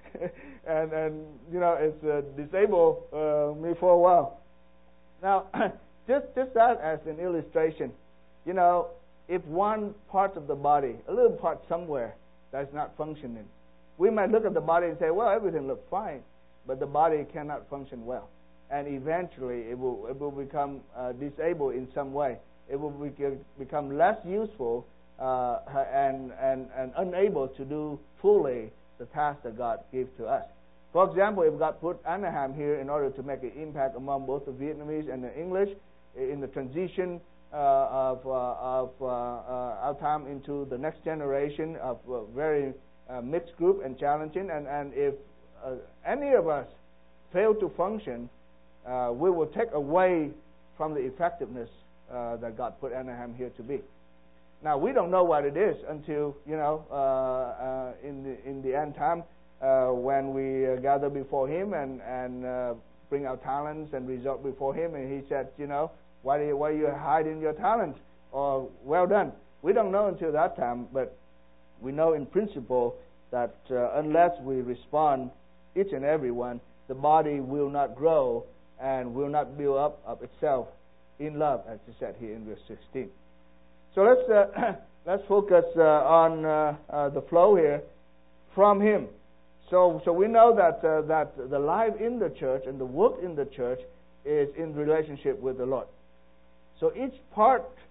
and and you know it's uh, disabled uh, me for a while. Now, just just that as an illustration, you know, if one part of the body, a little part somewhere, that's not functioning, we might look at the body and say, well, everything looks fine, but the body cannot function well, and eventually it will it will become uh, disabled in some way. It will be, become less useful uh, and and and unable to do fully the task that God gave to us. For example, if God put Anaheim here in order to make an impact among both the Vietnamese and the English in the transition uh, of, uh, of uh, uh, our time into the next generation of a very uh, mixed group and challenging, and, and if uh, any of us fail to function, uh, we will take away from the effectiveness uh, that God put Anaheim here to be. Now, we don't know what it is until, you know, uh, uh, in the in the end time, Uh, when we uh, gather before Him and and uh, bring our talents and result before Him, and He said, you know, why do you, why are you hiding your talents? Or well done. We don't know until that time, but we know in principle that uh, unless we respond, each and every one, the body will not grow and will not build up of itself in love, as He said here in verse sixteen. So let's uh, let's focus uh, on uh, uh, the flow here from Him. So, so we know that uh, that the life in the church and the work in the church is in relationship with the Lord. So each part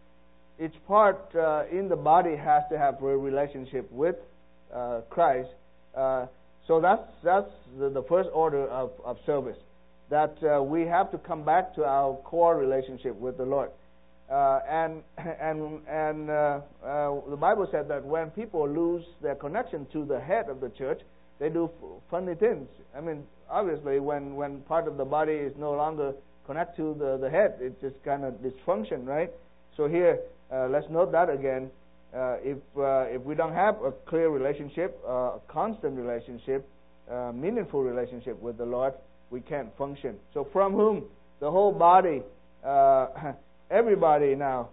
each part uh, in the body has to have a relationship with uh, Christ. Uh, so that's that's the, the first order of, of service, that uh, we have to come back to our core relationship with the Lord. Uh, and and and uh, uh, the Bible said that when people lose their connection to the head of the church, they do f- funny things. I mean, obviously, when, when part of the body is no longer connected to the, the head, it's just kind of dysfunction, right? So here, uh, let's note that again. Uh, if uh, if we don't have a clear relationship, uh, a constant relationship, uh, meaningful relationship with the Lord, we can't function. So from whom the whole body, uh, everybody now.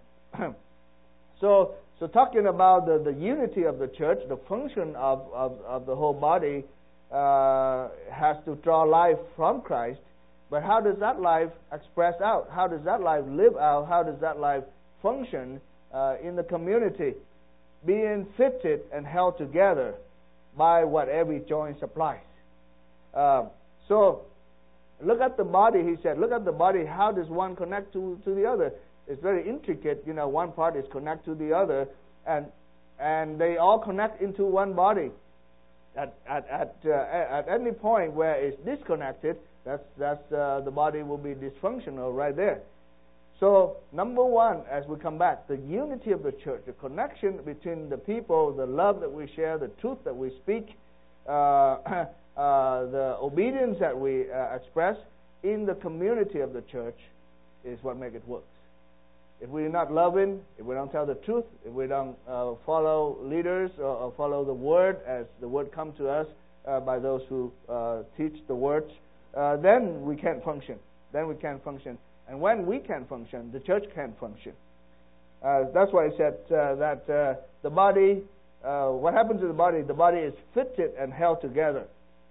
so so talking about the, the unity of the church, the function of, of, of the whole body uh, has to draw life from Christ. But how does that life express out? How does that life live out? How does that life function uh, in the community? Being fitted and held together by what every joint supplies. Uh, so, look at the body, he said. Look at the body. How does one connect to, to the other? It's very intricate. You know, one part is connected to the other, and and they all connect into one body. At at at, uh, at any point where it's disconnected, that's that's uh, the body will be dysfunctional right there. So, number one, as we come back, the unity of the church, the connection between the people, the love that we share, the truth that we speak, uh, uh, the obedience that we uh, express in the community of the church is what makes it work. If we're not loving, if we don't tell the truth, if we don't uh, follow leaders or, or follow the Word as the Word comes to us uh, by those who uh, teach the words, uh, then we can't function. Then we can't function. And when we can function, the church can function. Uh, that's why I said uh, that uh, the body, uh, what happens to the body? The body is fitted and held together.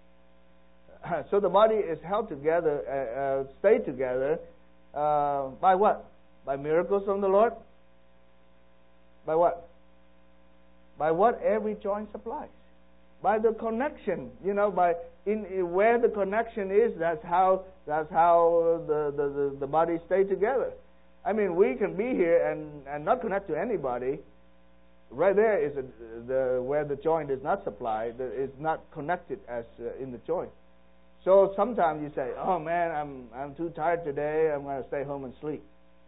So the body is held together, uh, uh, stay together uh, by what? By miracles from the Lord? By what? By what every joint supplies. By the connection, you know, by in, in where the connection is, that's how that's how the, the, the, the body stay together. I mean, we can be here and, and not connect to anybody. Right there is a, the where the joint is not supplied, it's not connected as uh, in the joint. So sometimes you say, "Oh man, I'm I'm too tired today. I'm going to stay home and sleep."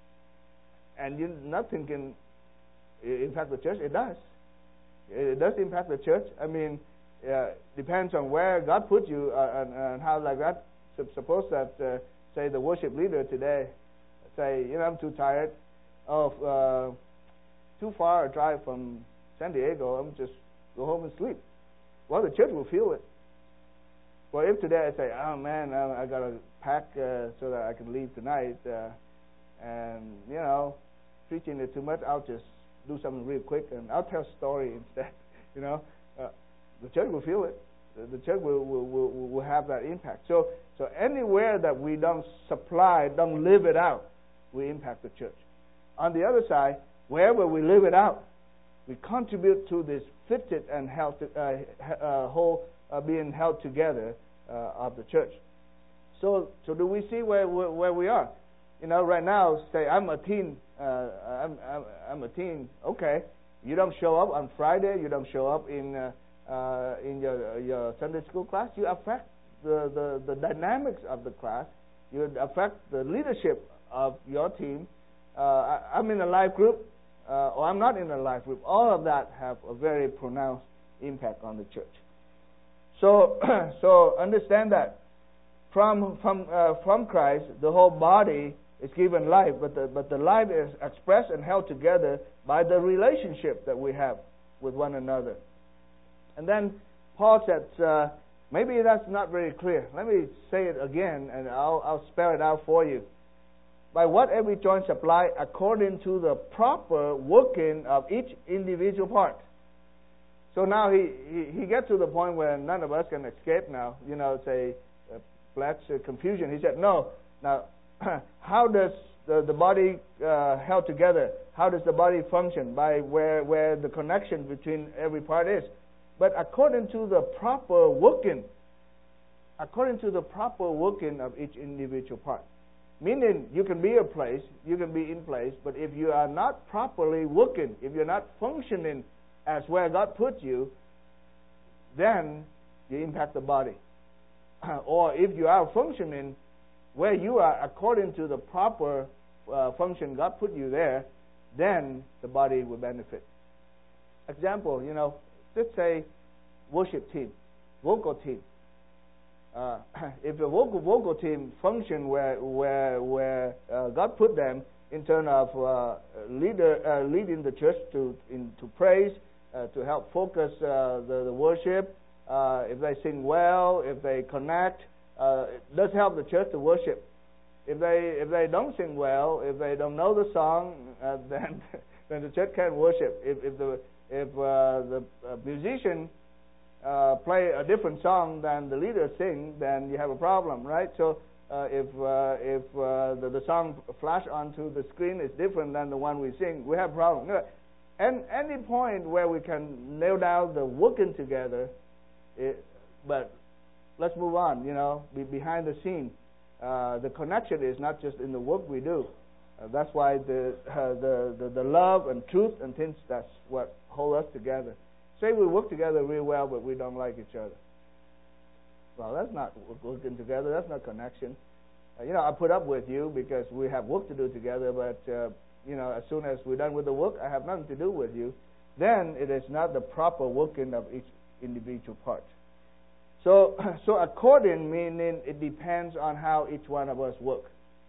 And you, nothing can impact the church. It does. It does impact the church. I mean, uh, depends on where God put you uh, and, and how like that. Suppose that, uh, say, the worship leader today say, you know, I'm too tired of uh, too far a drive from San Diego. I'm just go home and sleep. Well, the church will feel it. Well, if today I say, oh man, I, I got to pack uh, so that I can leave tonight, uh, and you know, preaching it too much, I'll just do something real quick and I'll tell a story instead. You know, uh, the church will feel it. The, the church will, will will will have that impact. So so anywhere that we don't supply, don't live it out, we impact the church. On the other side, wherever we live it out, we contribute to this fitted and held uh, uh, whole uh, being held together uh, of the church. So so do we see where where, where we are? You know, right now, say I'm a teen. Uh, I'm, I'm I'm a teen. Okay, you don't show up on Friday. You don't show up in uh, uh, in your your Sunday school class. You affect the, the, the dynamics of the class. You affect the leadership of your team. Uh, I, I'm in a life group, uh, or I'm not in a life group. All of that have a very pronounced impact on the church. So so understand that from from uh, from Christ, the whole body is given life, but the, but the life is expressed and held together by the relationship that we have with one another. And then Paul said, uh, maybe that's not very clear. Let me say it again, and I'll, I'll spell it out for you. By what every joint supply according to the proper working of each individual part. So now he, he, he gets to the point where none of us can escape now, you know, say, uh, flat uh, confusion. He said, no, now, how does the, the body uh, held together? How does the body function? By where where the connection between every part is. But according to the proper working, according to the proper working of each individual part. Meaning, you can be a place, you can be in place, but if you are not properly working, if you're not functioning as where God put you, then you impact the body. Or if you are functioning where you are according to the proper uh, function God put you there, then the body will benefit. Example, you know, let's say worship team, vocal team. Uh, if the vocal vocal team function where where where uh, God put them in terms of uh, leader uh, leading the church to into praise, uh, to help focus uh, the, the worship, uh, if they sing well, if they connect, uh, it does help the church to worship. If they if they don't sing well, if they don't know the song, uh, then then the church can't worship. If if the if uh, the uh, musician Uh, play a different song than the leader sing, then you have a problem, right? So uh, if uh, if uh, the, the song flash onto the screen is different than the one we sing, we have a problem. And any point where we can nail down the working together, it, but let's move on. You know, be behind the scene, uh, the connection is not just in the work we do. Uh, that's why the, uh, the the the love and truth and things, that's what hold us together. Say we work together really well, but we don't like each other. Well, that's not working together. That's not connection. Uh, you know, I put up with you because we have work to do together, but, uh, you know, as soon as we're done with the work, I have nothing to do with you. Then it is not the proper working of each individual part. So, so according, meaning it depends on how each one of us work.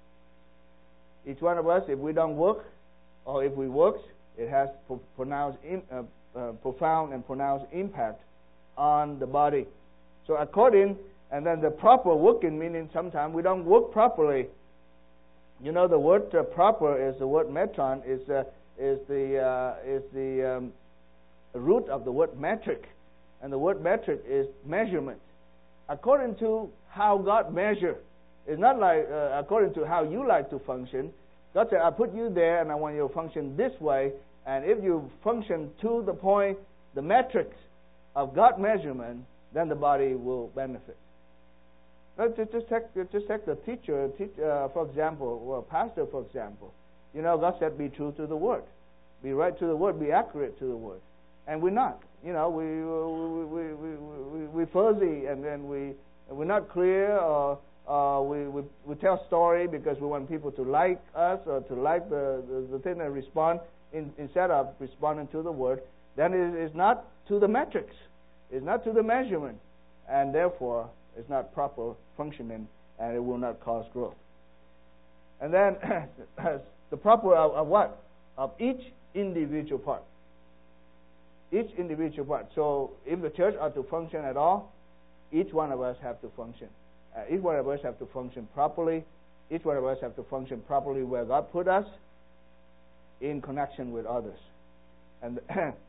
Each one of us, if we don't work, or if we work, it has pronounced in, uh, Uh, profound and pronounced impact on the body. So according, and then the proper working, meaning sometimes we don't work properly. You know, the word uh, proper is the word metron, is uh, is the uh, is the um, root of the word metric, and the word metric is measurement. According to how God measure, it's not like uh, according to how you like to function. God said, I put you there, and I want you to function this way. And if you function to the point, the metrics of God measurement, then the body will benefit. Let's just, just take just take the teacher, teach, uh, for example, or pastor, for example. You know, God said, "Be true to the word, be right to the word, be accurate to the word," and we're not. You know, we we we we we, we fuzzy, and then we we're not clear, or uh, we, we we tell story because we want people to like us or to like the the, the thing and respond. In, instead of responding to the word, then it is not to the metrics, it's not to the measurement, and therefore it's not proper functioning, and it will not cause growth. And then the proper of, of what? Of each individual part. Each individual part. So if the church are to function at all, each one of us have to function. Uh, each one of us have to function properly. Each one of us have to function properly where God put us, in connection with others. And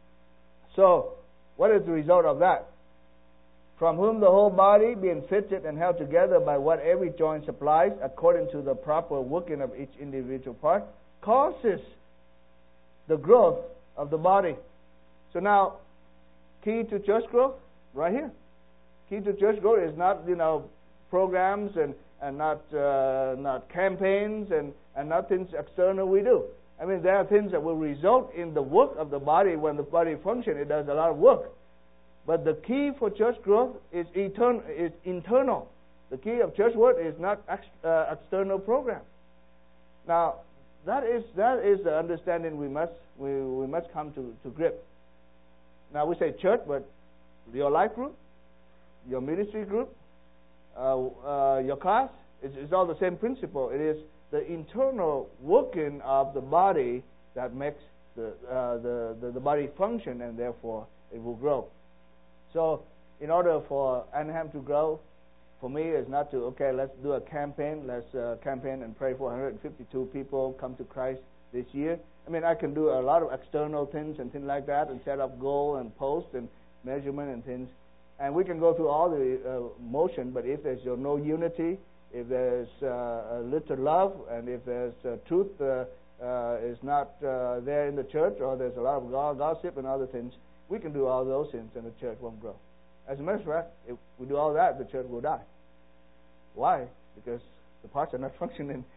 so, what is the result of that? From whom the whole body, being fitted and held together by what every joint supplies, according to the proper working of each individual part, causes the growth of the body. So now, key to church growth, right here. Key to church growth is not, you know, programs and, and not uh, not campaigns and, and not things external we do. I mean, there are things that will result in the work of the body. When the body functions, it does a lot of work. But the key for church growth is, etern- is internal. The key of church work is not ex- uh, external program. Now, that is that is the understanding we must we, we must come to, to grip. Now, we say church, but your life group, your ministry group, uh, uh, your class, it's, it's all the same principle. It is the internal working of the body that makes the, uh, the, the the body function, and therefore it will grow. So, in order for Anaheim to grow, for me, is not to okay, let's do a campaign, let's uh, campaign and pray for one hundred fifty-two people come to Christ this year. I mean, I can do a lot of external things and things like that, and set up goal and post and measurement and things, and we can go through all the uh, motion. But if there's no unity, if there's uh, a little love, and if there's uh, truth uh, uh, is not uh, there in the church, or there's a lot of gossip and other things, we can do all those things and the church won't grow. As a matter of fact, if we do all that, the church will die. Why? Because the parts are not functioning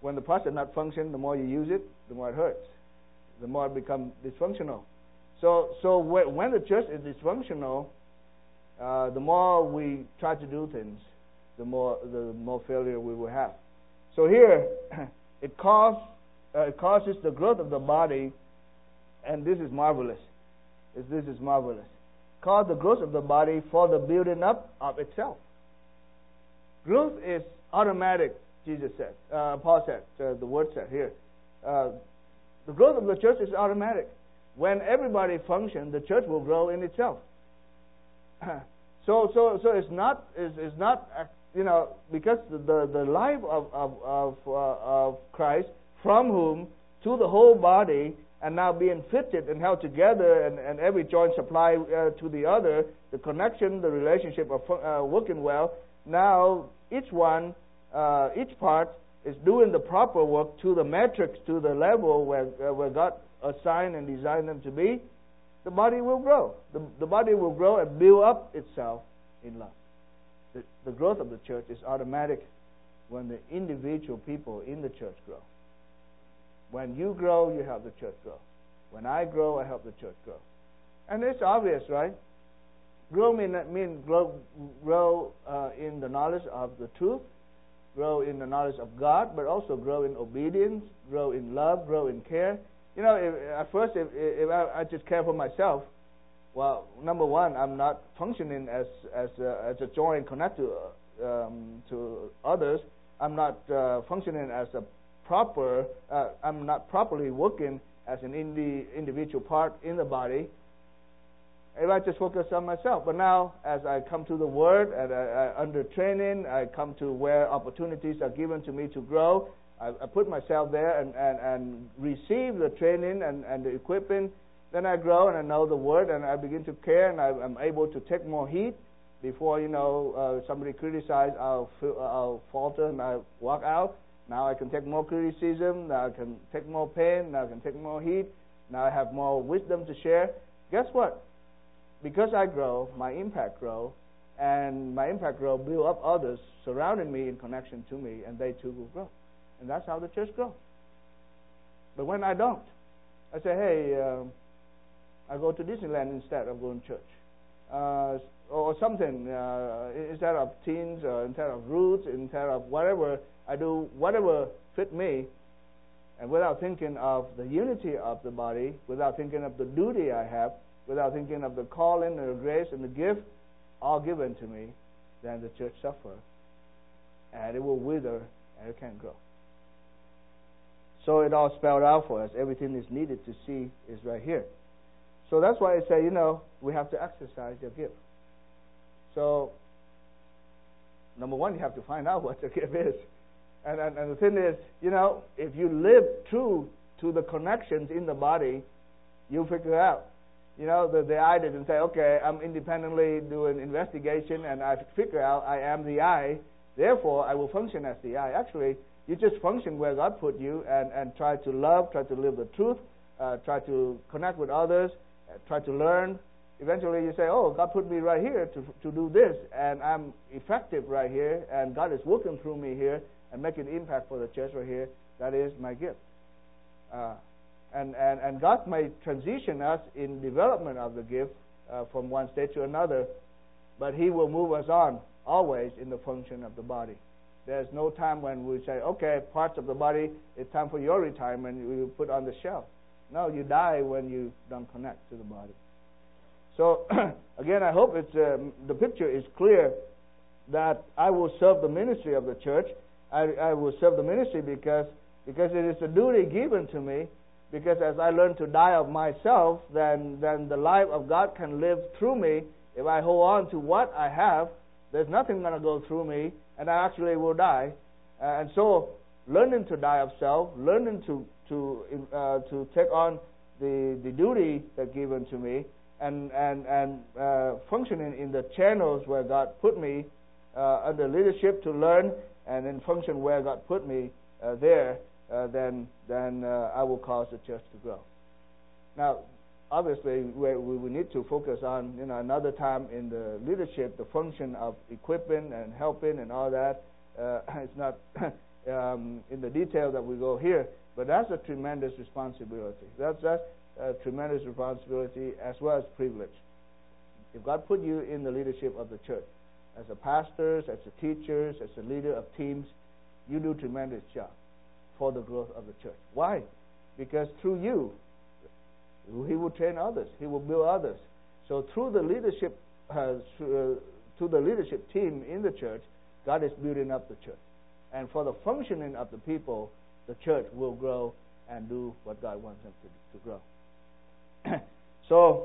when the parts are not functioning, the more you use it, the more it hurts. The more it becomes dysfunctional. So, so when the church is dysfunctional, uh, the more we try to do things, the more the more failure we will have. So here, it causes uh, it causes the growth of the body, and this is marvelous. This is marvelous. Cause the growth of the body for the building up of itself. Growth is automatic, Jesus said. Uh, Paul said, uh, the word said here. Uh, the growth of the church is automatic. When everybody functions, the church will grow in itself. so, so, so it's not, it's, it's not, uh, you know, because the the life of of of, uh, of Christ, from whom to the whole body, and now being fitted and held together, and, and every joint supply uh, to the other, the connection, the relationship of uh, working well. Now each one, uh, each part is doing the proper work to the metrics, to the level where uh, where God assigned and designed them to be. The body will grow. The, the body will grow and build up itself in love. The, the growth of the church is automatic when the individual people in the church grow. When you grow, you help the church grow. When I grow, I help the church grow. And it's obvious, right? Grow mean, mean grow, grow uh, in the knowledge of the truth, grow in the knowledge of God, but also grow in obedience, grow in love, grow in care. You know, if, at first, if, if I, I just care for myself, well, number one, I'm not functioning as as a, as a joint connect to, um, to others. I'm not uh, functioning as a proper. Uh, I'm not properly working as an indi- individual part in the body. If I just focus on myself, but now as I come to the Word and I, I, under training, I come to where opportunities are given to me to grow. I, I put myself there and, and, and receive the training and, and the equipping. Then I grow and I know the Word and I begin to care and I, I'm able to take more heed before, you know, uh, somebody criticizes, I'll, I'll falter and I walk out. Now I can take more criticism. Now I can take more pain. Now I can take more heed. Now I have more wisdom to share. Guess what? Because I grow, my impact grow, and my impact grow build up others surrounding me in connection to me, and they too will grow. And that's how the church grows. But when I don't, I say, hey, uh, I go to Disneyland instead of going to church. Uh, or something, uh, instead of teens, or instead of roots, instead of whatever, I do whatever fit me, and without thinking of the unity of the body, without thinking of the duty I have, without thinking of the calling and the grace and the gift, all given to me, then the church suffers, and it will wither, and it can't grow. So it all spelled out for us. Everything is needed to see is right here. So that's why I say, you know, we have to exercise your gift. So, number one, you have to find out what your gift is. And, and, and the thing is, you know, if you live true to the connections in the body, you'll figure out. You know, the, the eye doesn't say, okay, I'm independently doing investigation and I figure out I am the eye, therefore I will function as the eye. Actually, you just function where God put you and, and try to love, try to live the truth, uh, try to connect with others, uh, try to learn. Eventually you say, oh, God put me right here to to do this, and I'm effective right here, and God is working through me here and making impact for the church right here. That is my gift. Uh, and, and, and God may transition us in development of the gift uh, from one state to another, but He will move us on always in the function of the body. There's no time when we say, okay, parts of the body, it's time for your retirement, you put on the shelf. No, you die when you don't connect to the body. So, again, I hope it's uh, the picture is clear that I will serve the ministry of the church. I, I will serve the ministry because, because it is a duty given to me, because as I learn to die of myself, then, then the life of God can live through me. If I hold on to what I have, there's nothing going to go through me, and I actually will die. Uh, and so, learning to die of self, learning to to uh, to take on the the duty that's given to me, and and and uh, functioning in the channels where God put me uh, under leadership to learn, and then function where God put me uh, there, uh, then then uh, I will cause the church to grow. Now, obviously, we we need to focus on, you know, another time in the leadership, the function of equipping and helping and all that. Uh, it's not um, in the detail that we go here, but that's a tremendous responsibility. That's, that's a tremendous responsibility as well as privilege. If God put you in the leadership of the church, as a pastors, as a teachers, as a leader of teams, you do tremendous job for the growth of the church. Why? Because through you, He will train others. He will build others. So through the leadership, uh, through, uh, through the leadership team in the church, God is building up the church. And for the functioning of the people, the church will grow and do what God wants them to, to grow. So,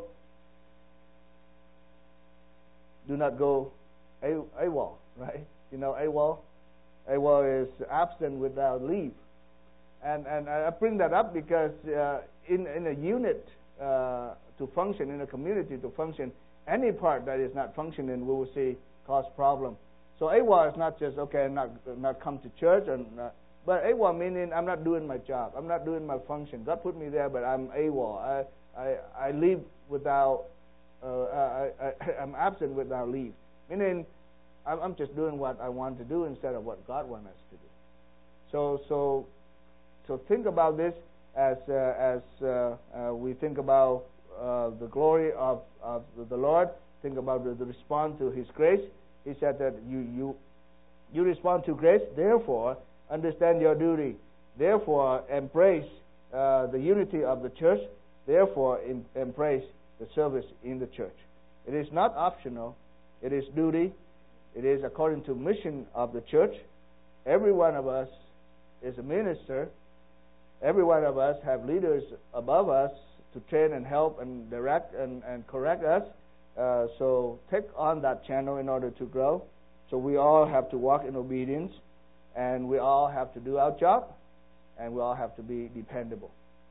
do not go AWOL, right? You know AWOL? AWOL is absent without leave. And and I bring that up because uh, in, in a unit uh, to function, in a community to function, any part that is not functioning, we will see cause problem. So AWOL is not just, okay, I'm not, not come to church, and not, but AWOL meaning I'm not doing my job. I'm not doing my function. God put me there, but I'm AWOL. I I, I leave without, uh, I, I, I'm absent without leave. Meaning I'm, I'm just doing what I want to do instead of what God wants us to do. So so so think about this as uh, as uh, uh, we think about uh, the glory of, of the Lord. Think about the, the response to His grace. He said that you you you respond to grace. Therefore, understand your duty. Therefore, embrace uh, the unity of the church. Therefore, em- embrace the service in the church. It is not optional. It is duty. It is according to mission of the church. Every one of us is a minister. Every one of us have leaders above us to train and help and direct and, and correct us. Uh, so take on that channel in order to grow. So we all have to walk in obedience, and we all have to do our job, and we all have to be dependable.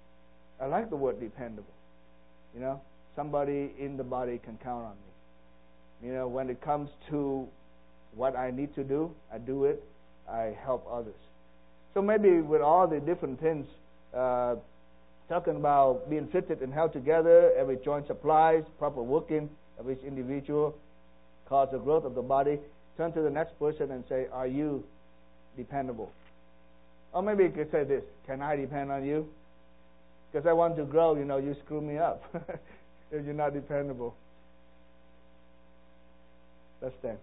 I like the word dependable. You know, somebody in the body can count on me. You know, when it comes to what I need to do, I do it. I help others. So maybe with all the different things, uh, talking about being fitted and held together, every joint supplies, proper working of each individual, cause the growth of the body. Turn to the next person and say, are you dependable? Or maybe you could say this, can I depend on you? Because I want to grow, you know, you screw me up if you're not dependable. Let's stand.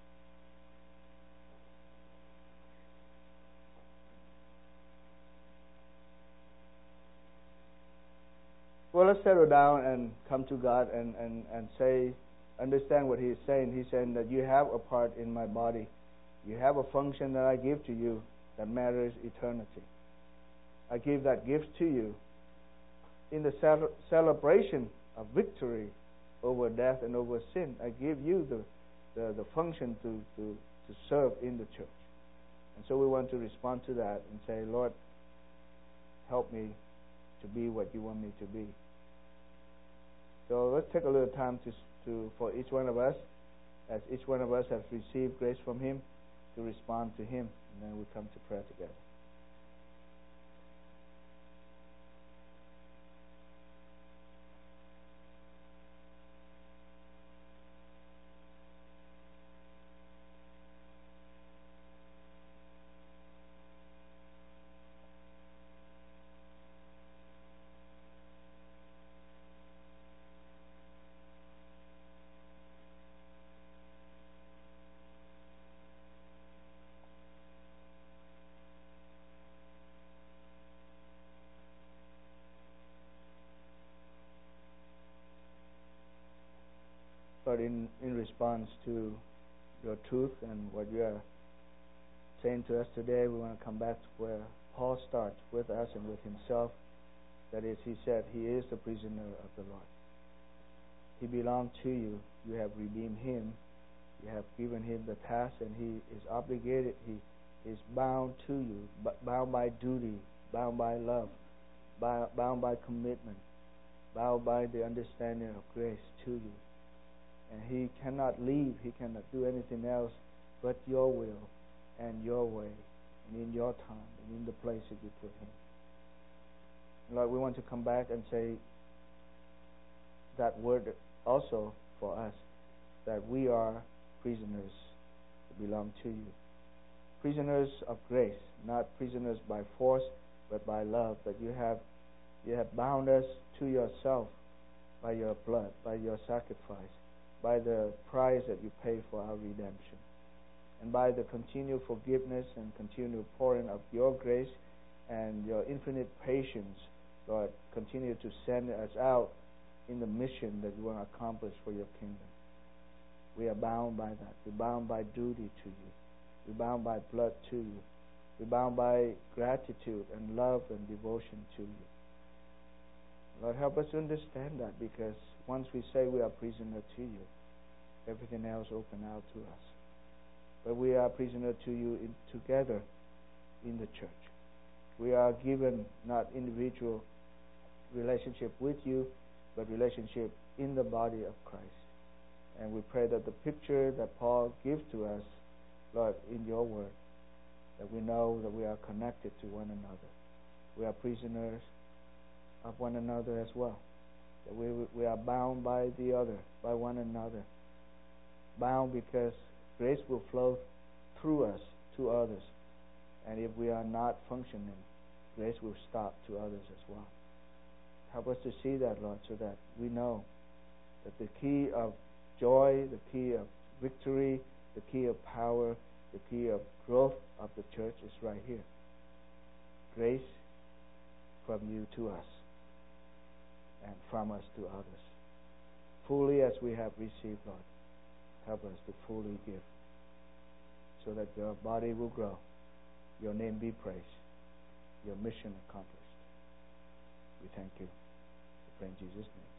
Well, let's settle down and come to God and, and, and say, understand what He is saying. He's saying that you have a part in my body. You have a function that I give to you that matters eternity. I give that gift to you in the cel- celebration of victory over death and over sin. I give you the, the, the function to, to, to serve in the church. And so we want to respond to that and say, Lord, help me to be what you want me to be. So let's take a little time to, to for each one of us, as each one of us has received grace from Him, to respond to Him, and then we come to prayer together. But in, in response to your truth and what you are saying to us today, we want to come back to where Paul starts with us and with himself. That is, he said, he is the prisoner of the Lord. He belonged to you. You have redeemed him. You have given him the task, and he is obligated. He is bound to you, bound by duty, bound by love, bound by commitment, bound by the understanding of grace to you. And he cannot leave, he cannot do anything else but your will and your way and in your time and in the place that you put him. Lord, we want to come back and say that word also for us, that we are prisoners who belong to you. prisoners of grace, not prisoners by force, but by love. That you have you have bound us to yourself by your blood, by your sacrifice, by the price that you pay for our redemption, and by the continued forgiveness and continued pouring of your grace and your infinite patience. Lord, continue to send us out in the mission that you want to accomplish for your kingdom. We are bound by that. We're bound by duty to you. We're bound by blood to you. We're bound by gratitude and love and devotion to you. Lord, help us to understand that, because once we say we are prisoner to you, everything else open out to us. But we are prisoner to you in, together in the church. We are given not individual relationship with you, but relationship in the body of Christ. And we pray that the picture that Paul gives to us, Lord, in your word, that we know that we are connected to one another. We are prisoners of one another as well. That we we are bound by the other, by one another. Bound because grace will flow through us to others. And if we are not functioning, grace will stop to others as well. Help us to see that, Lord, so that we know that the key of joy, the key of victory, the key of power, the key of growth of the church is right here. Grace from you to us and from us to others. Fully as we have received, Lord, help us to fully give so that your body will grow, your name be praised, your mission accomplished. We thank you. We pray in Jesus' name.